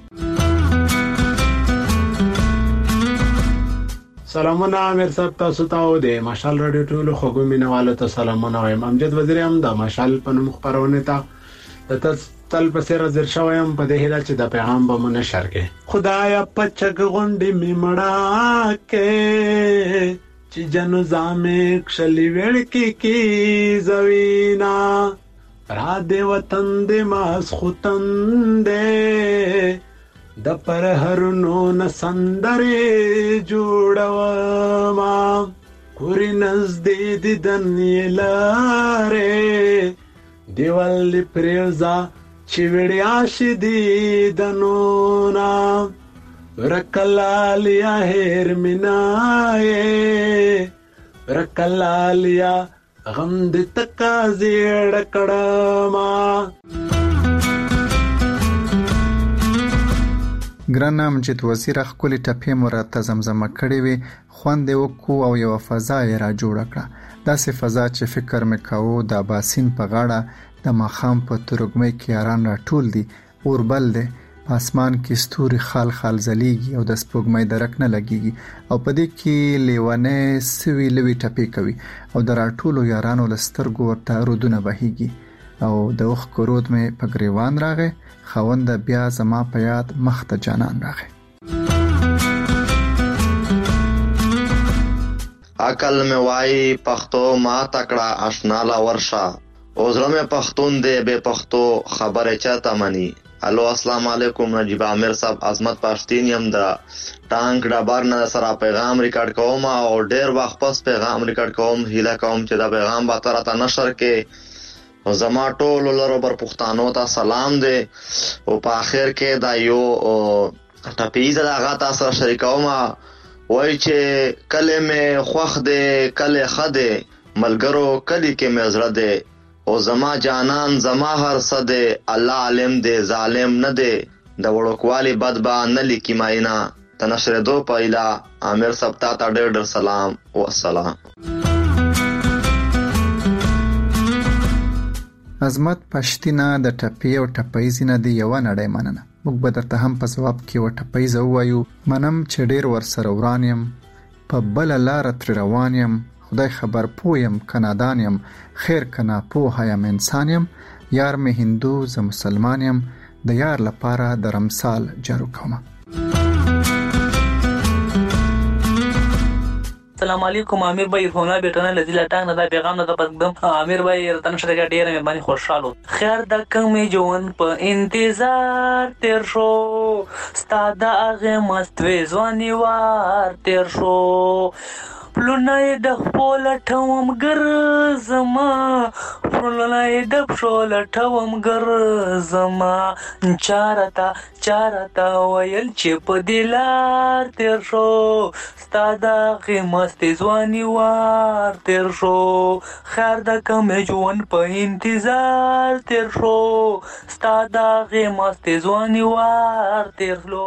سلامونه امیر صاحب تاسو ته د مشال رادیو ټولو خوږو مینوالو ته سلامونه وایم. امجد وزیر هم د مشال په نوم خبرونه ته د تل په سر حاضر شوم په دې هیله چې د پیغام به مونږ نشر کې. خدایا پچګ غونډې میمړه کې چې جنو زامې کښلې وړ کې کې زوینا را دې وطن دې ماس ختم دې د پر هرونو نسندرې جوړوما کوري نزدې دې دنې لارې دیوال پرېزا چې وړیا شي دې دنونا ورکلالیا هر منای ورکلالیا غم دې تکا زیړ کړما. ګران امجد وزیر خپل ټپې مراد زمزمه کړې وي خوند وکړو او یو فضا یې را جوړ کړه. داسې فضا چې فکر مې کاوه د باسین په غاړه د ماخام په ترګمې کې یاران را ټول دي اوربل دی په اسمان کې ستوري خال خال ځلیږي او د سپوږمۍ درک نه لګيږي او په دې کې لیوانې سوي لوي ټپې کوي او د راټولو یارانو لسترګو ورته رودونه بهيږي او د وخ کرود مې په گریوان راغې خوند بیا زما په یاد مخته جانان راغې. عقل مې وای پښتو ما تکړه آشنا لا ورشا او زړه مې پښتون دی به پښتو خبره چاته مني. الو السلام علیکم نجیب عامر صاحب عظمت پښتین يم دا ټانک ډبر نه سره پیغام ریکارډ کوم او ډیر وخت پس پیغام ریکارډ کوم هیله کوم چې دا پیغام به تر ته نشر کې زما ټول لرو بر پښتانو ته سلام دی او په اخر کې دا یو ټپیز دا غاټه سره شریکوم وای چې کلمه خوخ دی کله خده ملګرو کلی کې مزره دی او زما جانان زما هر صده الله علم دی ظالم نه دی د وړوکوالي بدبا نه لیکي ماینا تنشر دو پایلا عامر صاحب ته ډېر ډېر سلام او السلام. عظمت پښتینه د ټپی او ټپیز نه دی یو نړۍ مننه. موږ به درته هم په جواب کې و ټپیز وایو منم چې ډیر ور سره ورانیم په بل لار تر روانیم خدای خبر پویم کنادانیم خیر کنا پوهایم انسانیم یار مې هندو ز مسلمانیم د یار لپاره د رمسال جارو کوم. السلام علیکم امیر بھائی ہونا بیٹنا لذی لٹانگ ندا پیغام ندا پدم امیر بھائی رتن شدگا ډیر مهرباني خوشحالو خیر د کم جون په انتظار تیر شو ستاد هغه مست وې ځواني وار تیر شو پلونه د خپل ټوم ګرځما پلونه د خپل ټوم ګرځما چارتا چارتا ویل چې په دلار تیر شو ستاده غمست ځواني وار تیر شو خیر د کم ژوند په انتظار تیر شو ستاده غمست ځواني وار تیر شو.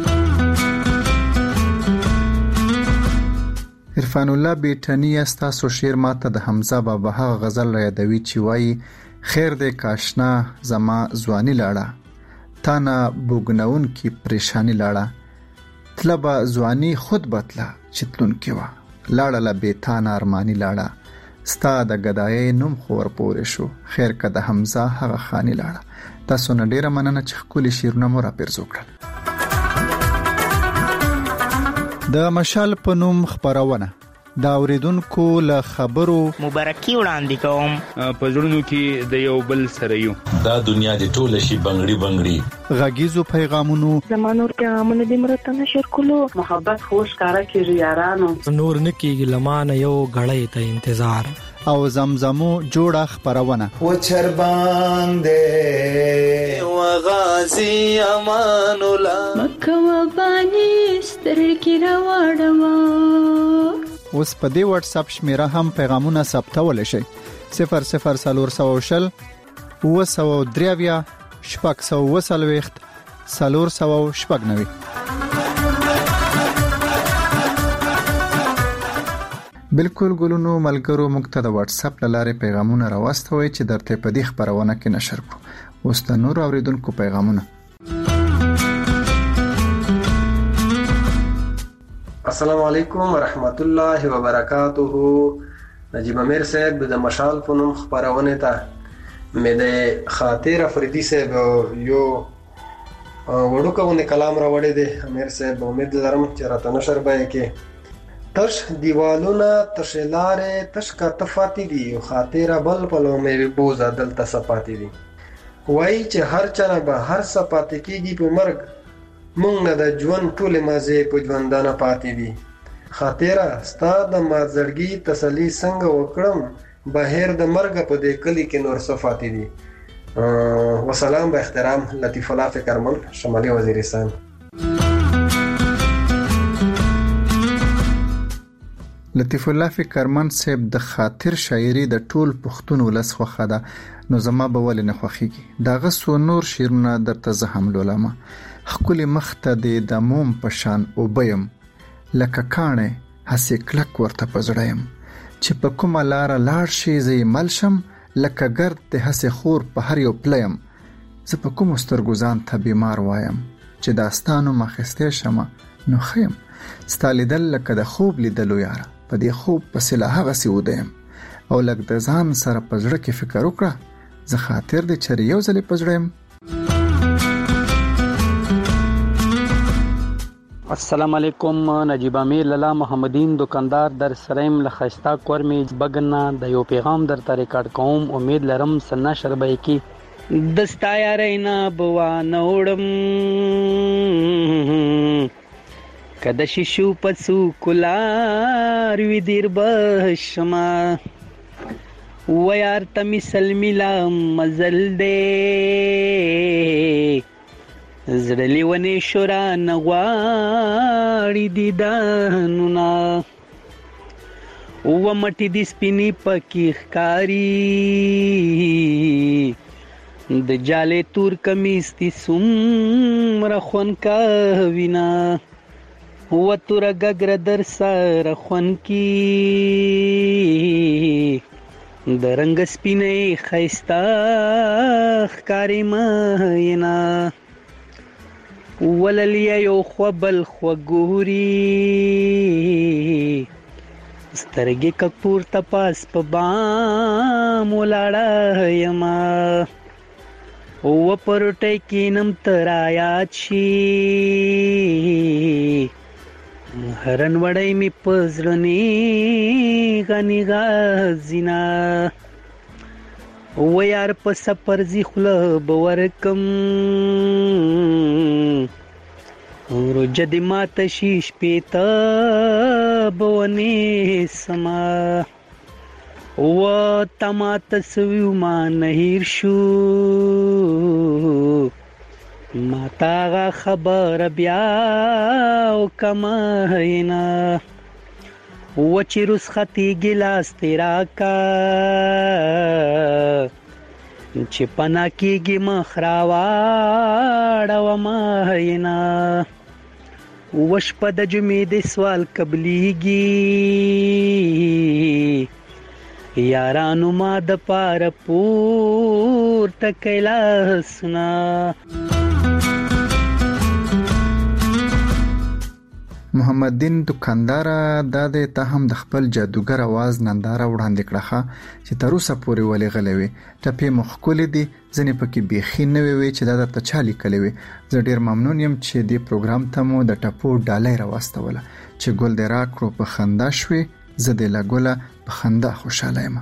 عرفان الله بیٹنی استاسو شعر ماته د حمزه بابا هغه غزل را یادوي چې وایي خیر دې کاشنا زما ځواني لاړه تا نه بوګنون کی پریشانی لاړه طلبه ځواني خود بتله چتلون کی وا لاړه لا بیتان ارمانی لاړه ستا د غدای نوم خور پورې شو خیر کده حمزه هغه خانی لاړه. تاسو نه ډیره مننه چې خپل شعرونه مو را پیرزو کړل. د مشال په نوم خبرونه دا اوریدونکو له خبرو مبارکي وړاندې کوم په ژوندونو کې د یو بل سره یو دا دنیا د ټوله شي بنگړي بنگړي غږیزو پیغامونو زمانور پیغامونه د مرته نشر کولو محبت خوش کارا کیږي یارانو نور نکیږي لمانه یو غړې ته انتظار او زمزمو جوړه خبرونه و چر باندې و غازی امان الله مکه و بانی سترګې راوړم. اوس په دې واتس اپ شمیره هم پیغامونه ثبتول شي صفر صفر سلور سو شل و سو دریویا شپږ سو وسلويخت سلور سو شپږ نوي. بالکل ګلونو ملګرو موږ ته د واتس اپ لاره پیغامونه راوستوي چې درته په دې خبرونه کې نشر کو. اوس د نور اوریدونکو پیغامونه. السلام علیکم ورحمت الله وبرکاته. نجیب امیر صاحب د مشال په نوم خبرونه ته مې د خاطر افریدي صاحب یو وړوکونه کلام راوړی دی. امیر صاحب امید لرم چې راته نشر به کې تش دیوالونه تشلاره تش کا تفاتی دی خاطر بل پلو مې بوزا دلته صفاتی دی وای چې هر چا به هر صفات کېږي په مرګ مونږ نه د ژوند ټول مازه په ژوندانه پاتې دي خاطره ستا د مازړګي تسلی څنګه وکړم بهر د مرګ په دې کلی کې نور صفات دي. وسلام به احترام لطیف الله فکرمن شمالي وزیرستان. لطیف الله فکرمن صاحب د خاطر شاعري د ټول پښتون ولس خوخه ده نو زما به ول نه خوخيږي داغه سو نور شیرونه درته زه هم لولم خپل مخته د موم پشان او بیم لکه کانه هسې کلک ورته پزړایم چې په کومه لار لاړ شي زې ملشم لکه ګرد د هسې خور په هر یو پلیم زه په کوم سترګوزان ته بیمار وایم چې داستانو مخسته شمه نو خیم ستالیدل لکه د خوب لیدلو یاره په دې خوب په سلاح غسی ودیم او لکه د ځان سره پزړه کې فکر وکړه زه خاطر دې چر یو ځلې پزړم. السلام علیکم. نجیب امیر لالا محمدین دکاندار در سریم لخستا کورمی بغنا د یو پیغام در ته ریکارډ کوم امید لرم سنا شربای کی دستا یارینا بوا نوړم کده شیشو پسو کولار وی دیر بشما و یار تمی سلمیلا مزل دے زړلی ونی شورا نغواړي دیدانونا و مټی د سپینی پکی ښکاری د جاله تور کمیس تی سوم رخون کا وینا و تور گگر در سر خون کی د رنگ سپینې خيستا ښکاری مېنا وللیا یو خپل خوګوري سترګې کپور تپاس په بام ولاړه یما او پرټې کینم ترایا چی هرن وړې می پزړنی غنی غزینا و یار په سفر زی خله بورکم ورجه دې ماته شي شپې ته بونې سما و تماته سوي ما نه هیر شو ما تا خبر بیا او کما هینا و چې رسختی ګلاس تیرا کا چې پنا کېږي مخراواړه و ما هینا وش په د جمعې د سوال قبليږي یارانو ما د پار پور تکلاسنا. محمد دین دکاندار د دې ته هم د خپل جادوګر आवाज ننداره وړاندې کړه چې تر اوسه پورې ولې غلوي ټپې مخکول دي ځنې پکې بيخي نه وي چې دا د چالي کړي وي. زه ډیر ممنون یم چې دې پروګرام ته مو د ټپو ډالۍ راوستوله چې ګل دې راکړو په خندا شوي زه دې لا ګله په خندا خوشاله یم.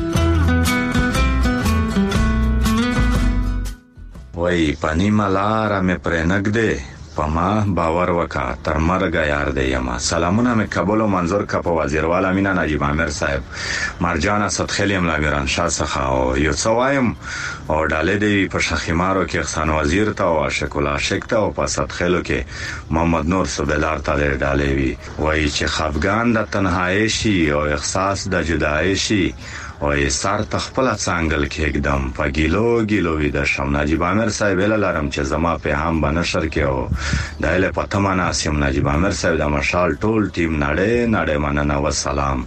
وای پانی ملاره مې پرنګ دې پما باور وکا تر مرګ یار دی یما. سلامونه مې قبول او منظور کا په وزیروالا مینا نجیب عامر صاحب مرجان اسد خلیم لا میران شاه څخه او یو څوایم او ډالې دی په شخیمارو کې احسان وزیر ته او شکل عاشق ته او په اسد خلو کې محمد نور سبلار ته ډالې وی. وای چې خفغان د تنهایی شي او احساس د جدایی شي او سار تخپل څنګل کې एकदम پګیلو ګیلو وی د شم نجیب عامر صاحب له لارم چې زما په هم بنشر کې او دایله پته معنا سیم نجیب عامر صاحب د مشال ټول ټیم نړۍ نړۍ مننه و سلام.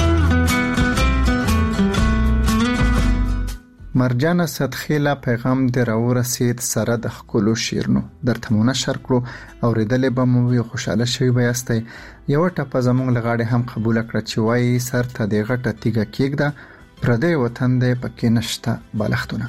مرجان صدخیله پیغام د راو رسید سره د خپل شیرنو درته مونږ نشر کړو او ردلې به مو خوشاله شوي بیاستي. یو ټپه زموږ لغاړې هم قبول کړ چې وای سر ته د غټه تیګه کېږده پردې وطن دې پکې نشته بالښتونه.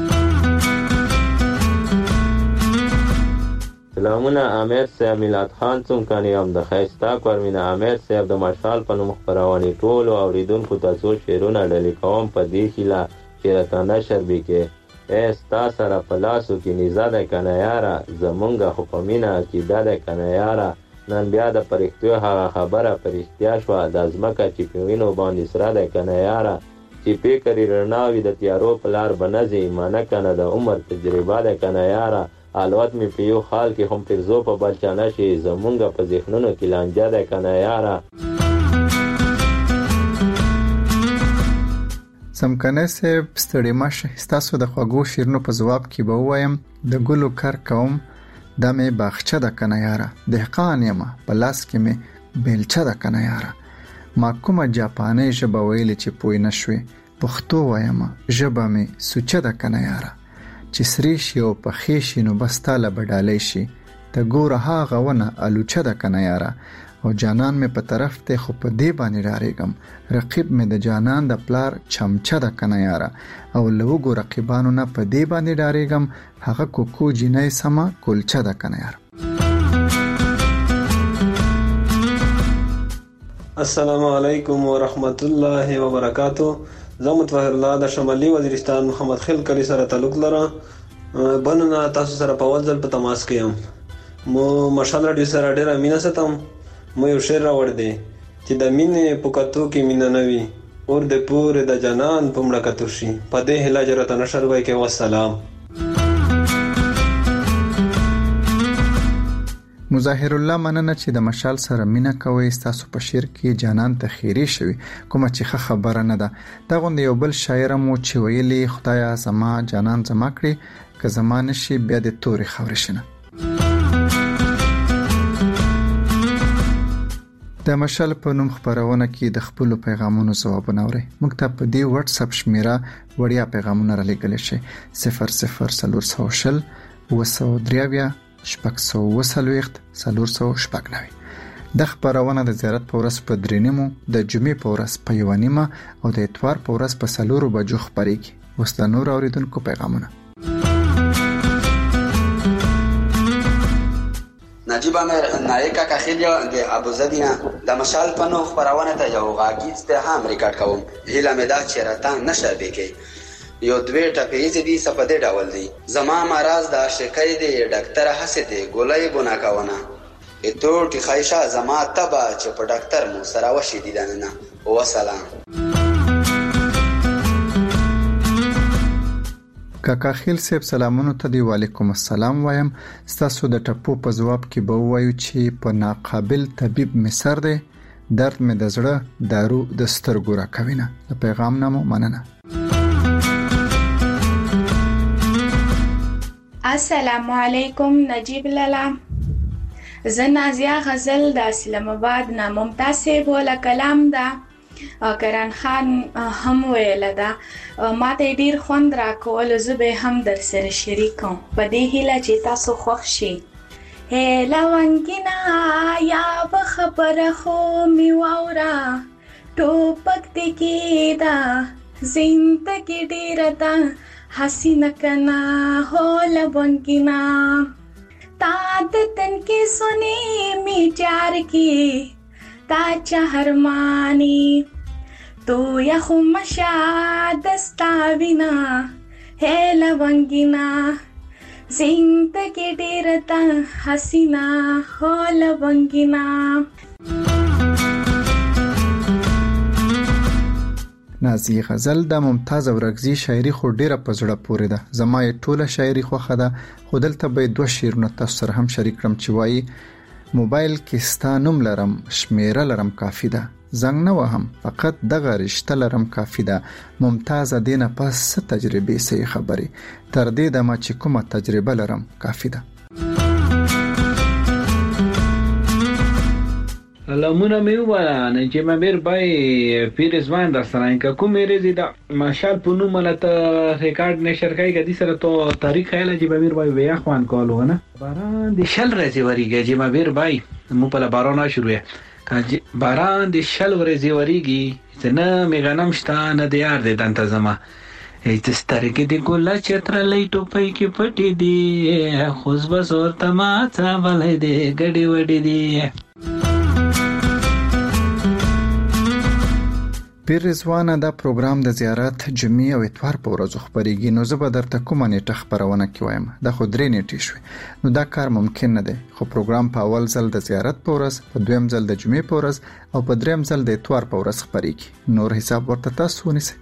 سلامونه امیر صاحب میلاد خان څوم کني هم د خیستا کورمینه امیر صاحب د مشال په نوم خبرونه ټول او اوریدونکو تاسو شیرونه ډلې کوم په دې خلا چې راتنه شربې کې استا سره پلاسو کې نزاده کنه یارا زمونږه خو پمینه کې داده کنه یارا نن بیا د پرختیو هغه خبره پرختیا شو د ازمکه چې پوینو باندې سره ده کنه یارا چې پیکری رڼاوي د تیارو پلار بنځي مانه کنه د عمر تجربه ده کنه یارا حالات می پیو خال کې هم پرزو په بلچانه شي زمونږه په ذهنونو کې لانجه ده کنه یارا. سمکنه سه ستړي ماشه تاسو د خواږو شیرنو په جواب کې به وایم د ګلو کار کوم د مې باغچه د کنه یارا دهقان یم په لاس کې مې بیلچه د کنه یارا ما کومه جاپاني ژبه ویل چې پوی نشوي پښتو وایم ژبه مې سوچه د کنه یارا چې سری شي او په خېشي نو بستاله بدالې شي ته ګوره هغه ونه الوچه د کنه یارا او جانان مې په طرف ته خو په دی باندې راریګم رقیب مې د جانان د پلار چمچه د کنه یارا او لوګو رقیبانو نه په دی باندې راریګم هغه کوکو جنې سما کولچه د کنه یارا. السلام علیکم ورحمت الله وبرکاتہ. زه متطهر الله د شمالي وزیرستان محمد خیل کلی سره تعلق لرم. بننه تاسو سره په ولزل په تماس کې یم. مو مشال رادیو سره ډیر امینه ستم. مو یو شعر راوړ دی چې د مینې په کتو کې مینه نه وي اور د پور د جنان په مړه کتو شي په دې هلا جرته نشر وای کې والسلام. مظاهر الله مننه چې د مشال سره مینه کوي تاسو په شعر کې جانان ته خیری شوی کومه چې خبره نه ده. دا غوند یو بل شاعر مو چې ویلي خدایا زما جانان زما کړی که زمانه شي بیا د توري خبرشنه. د مشال په نوم خبرونه کې د خپل پیغامونو ځوابونه اوري. موږ ته په دې واتس اپ شمیره وړیا پیغامونه را لګل شي صفر صفر صفر شل وسو دریاویا شپږ سو وسلويخت سلور سو شپږ نوي. د خبرونه د زیارت په ورځ په درینمو د جمعې په ورځ په یوانیمه او د اتوار په ورځ په سلورو بجو خبرېږي. وسله نور اوریدونکو پیغامونه. نجیب عامر نایکا کاخیلیا د ابوظبی د مشال په نو خبرونه ته یو غاګیز ته هم ریکارډ کوم. هیله مې دا چې راته نشه بګي یو دوی ټپې دې سپدې ډول دي زما مرز د شکای دې ډاکټر حسد ګولای بنا کاونه ټول کې خایشه زما تبه چې په ډاکټر مو سره وشي دي دننه. وسلام. کاکا خیل صاحب سلامونو ته دی. وعلیکم السلام وایم. ستاسو د ټپو په ځواب کې به وایو چې په ناقابل طبيب مصر دی، درد مې د زړه دارو د سترګو را کوینه. د پیغام نامو مننه. السلام علیکم نجیب لالا. زه نازیه غزل د اسلام آباد نه. ممتاز صاحب ولا کلام ده کران خان هم ویل ده. ما ته ډیر خوند راکول. زه به هم در سره شریکم په دې هیله چې تاسو خوښ شئ. هی لونګینا یا به خبره خو می واورا ټوپک دې کېده زندګي ډیره ده حسینه کنا هو لونګینا تا د تن کې سونی می چار کی تا چهرمانی تو یا خمشا دستا وینا ہے لونگینا زندگی ډیرتا حسینا ہو لونگینا. نازی غزل د ممتاز اورغزی شاعری خو ډیره په زړه پورې ده. زما یې ټوله شاعری خوښه ده، خو دلته به دوه شعرونه تاسو سره هم شریک کړم چې وایي موبایل کې ستا نوم لرم شمیره لرم کافی ده، زنګ نه وهم فقط دغه رشته لرم کافی ده. ممتازه دینه پس تجربه سي خبري تر دې د ما چې کومه تجربه لرم کافی ده. سلامونه مې ووایا نجیب امیر بای پیر ځوان در سره اینکه کومې ریزي د ماشال په نوم ملته ریکارډ نشر کوي کدي سره تو تاریخ خیال نجیب امیر بای ویا خوان کولو نه باران د شل ورځې وریږي نجیب امیر بای مو په باران شروع کاجی باران د شل ورځې وریږي څنګه میغنم شته نه دی یار د تنتظما ایت سترګې د ګل چتر لې ټوپۍ کې پټې دي خوش بس اور تما څا ولې دي ګډي وډي دي. پیر رضوانه دا پروګرام د زیارت جمعې او اتوار په ورځو خبرېږي. نو زه به درته کومه نیټه خبرونه کې وایم. دا خو درې نیټې شوې، نو دا کار ممکن نه دی. خو پروګرام په اول ځل د زیارت په ورځ، په دویم ځل د جمعې په ورځ او په دریم ځل د اتوار په ورځ خبرېږي. نور حساب ورته تاسو ونیسئ.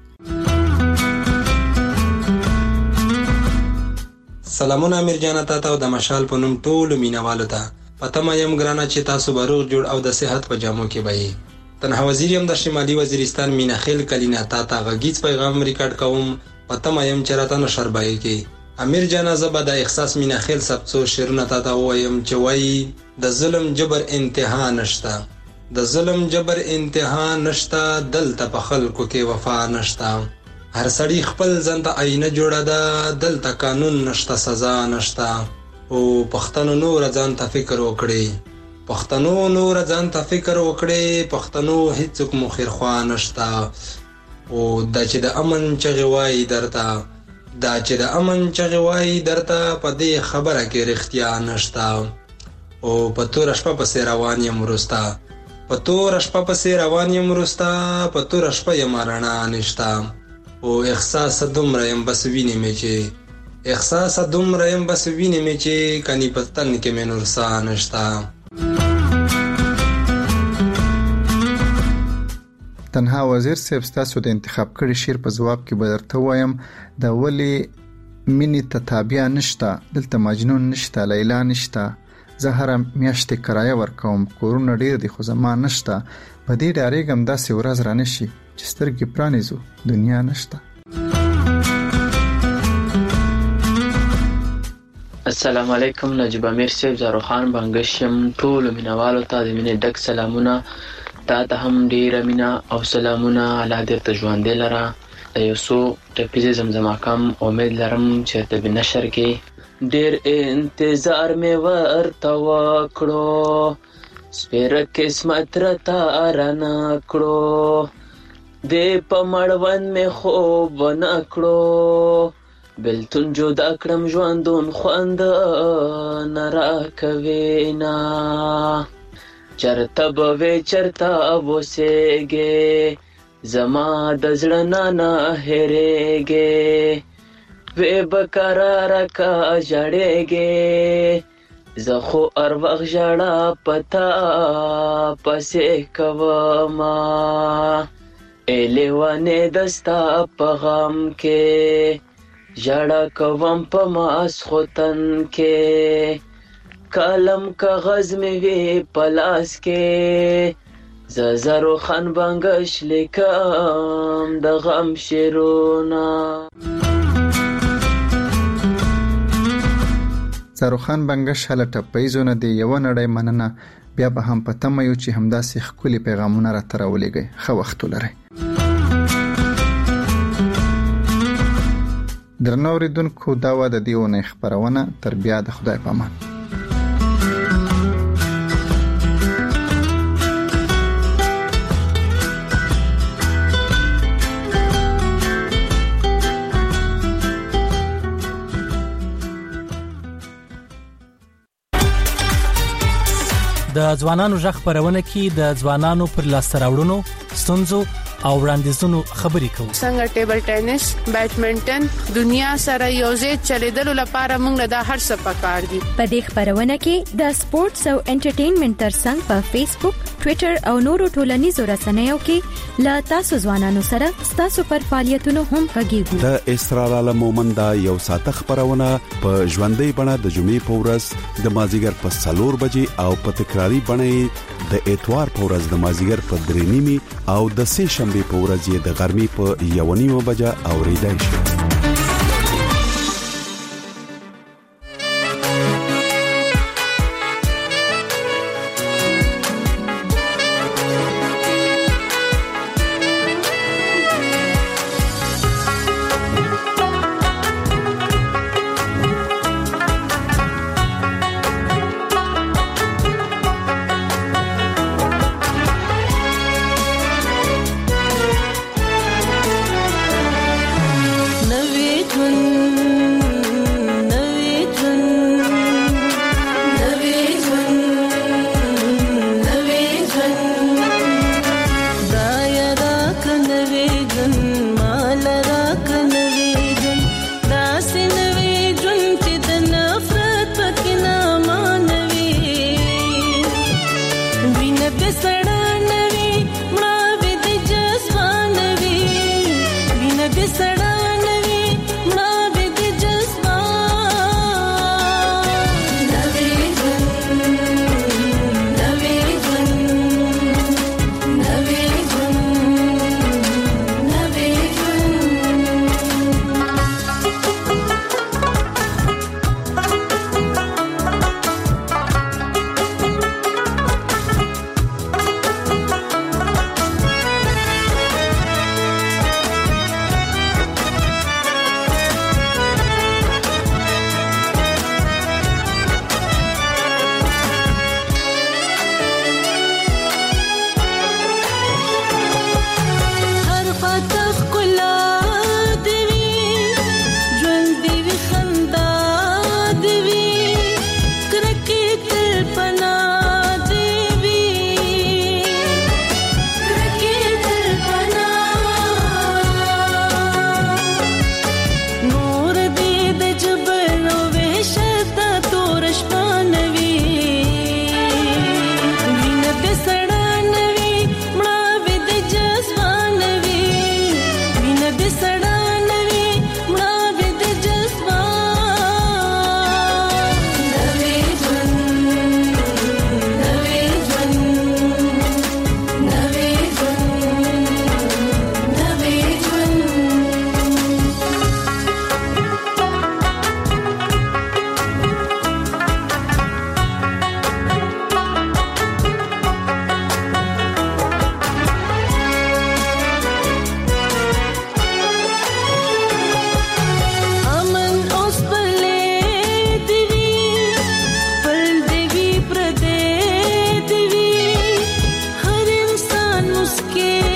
سلامونه امیر جان ته او د مشال په نوم ټول مینوالو ته. پته ما یم ګرانه چې تاسو به روغ جوړ او د صحت په جامو کې به تنها وزیر یم د شمالي وزیرستان مینا خیل کلینا تا تا غږیز پیغام ریکارډ کوم. پته ما یم چې راته نشر بای کې امیر جان زبا د احساس مینا خیل سبڅو شیرونه تا تا وایم چې وای د ظلم جبر انتها نشتا، د ظلم جبر انتها نشتا، دلته په خلکو کې وفا نشتا. هر سړی خپل ځان ته آینه جوړه ده، دلته قانون نشتا سزا نشتا. او پښتنو نور ځان ته فکر وکړي، پښتنو نور ځان ته فکر وکړي، پښتنو هیڅوک مو خیر خوا نشتا. او دا چې د امن چغې وای درته، دا چې د امن چغې وای درته، په دې خبره کې رښتیا نشتا. او په توره شپه پسې روان یم وروسته، په توره شپه پسې روان یم وروسته، په توره شپه یم رڼا نشتا. او احساس دومره یم بس وینې مې چې، احساس دومره یم بس وینې مې چې کني په تن کې مې نور سا نشتا. تنها وزیر صاحب ستاسو د انتخاب کړي شعر په ځواب کې به درته وایم د ولی مینې ته تابع نشته، دلته مجنون نشته، لیلا نشته، زه هره میاشتې کرایه ورکوم، کورونه ډیر دي خو زما نشته، په دې ډارېږم داسې ورځ رانشي چې سترګې پرانیزو دنیا نشته. السلام علیکم نجیب امیر صاحب، زاروخان بنګشم. ټول مینوالو ته د مینې ډک سلامونه. تا ته هم ډیره مینه او سلامونه. الله دې ته ژوندی لره. د یو څو ټپیزې زمزمه کم امید لرم چې ته به نشر کې. ډیر انتظار مې ورته وکړو، سپېره قسمت راته رانه کړو، دې په مړوند مې خوب ونه کړو، بېلتون جدا کړم ژوندون خوند نه راکوي نه. چرته به وې چرته اوسېږې، زما د زړه نه نه هېرېږې، وې به قراره کا ژړېږې، زه خو هر وخت ژړا پتا پسې کومه ای لیونې دستا په غم کې ژړا کوم په ماسخوتن کې کلم کاغذ مې وي په لاس کې زه زرو خان بنګش لیکم د غم شعرونه. زاروخان بنګش هله ټپیزو نه دی یو نړۍ مننه بیا به هم په تمه یو چې همداسې ښکلي پیغامونه راته راولېږئ. ښه وخت ولرئ. درنو اورېدونکو دا وه د دې اونۍ خپرونه. تر بیا د خدای په امان. د ځوانانو ژغ خپرونه کې د ځوانانو پر لاسته راوړنو ستونزو او وړاندیزونو خبرې کوو. څنګه ټیبل ټینس، بیډمنټن دنیا سره یوځای چلیدلو لپاره موږ له هر څه پکار دي. په دې خبرونه کې د سپورتس او انټرټینمنټ ترڅنګ په فیسبوک، ټوئیټر او نورو ټولنیزو رسنیو کې لا تاسو ځوانانو سره تاسو پر فعالیتونو هم غږیږو. د اسرار عالم مومند یو ساعت خبرونه په ژوندۍ بڼه د جمعې په ورځ د مازیګر په څلور بجې او په تکراری بڼه د اتوار په ورځ د مازیګر په درې نیمه او د سه شنبه په ورځ د غرمې په یو نیمه بجه اوریدای شي. के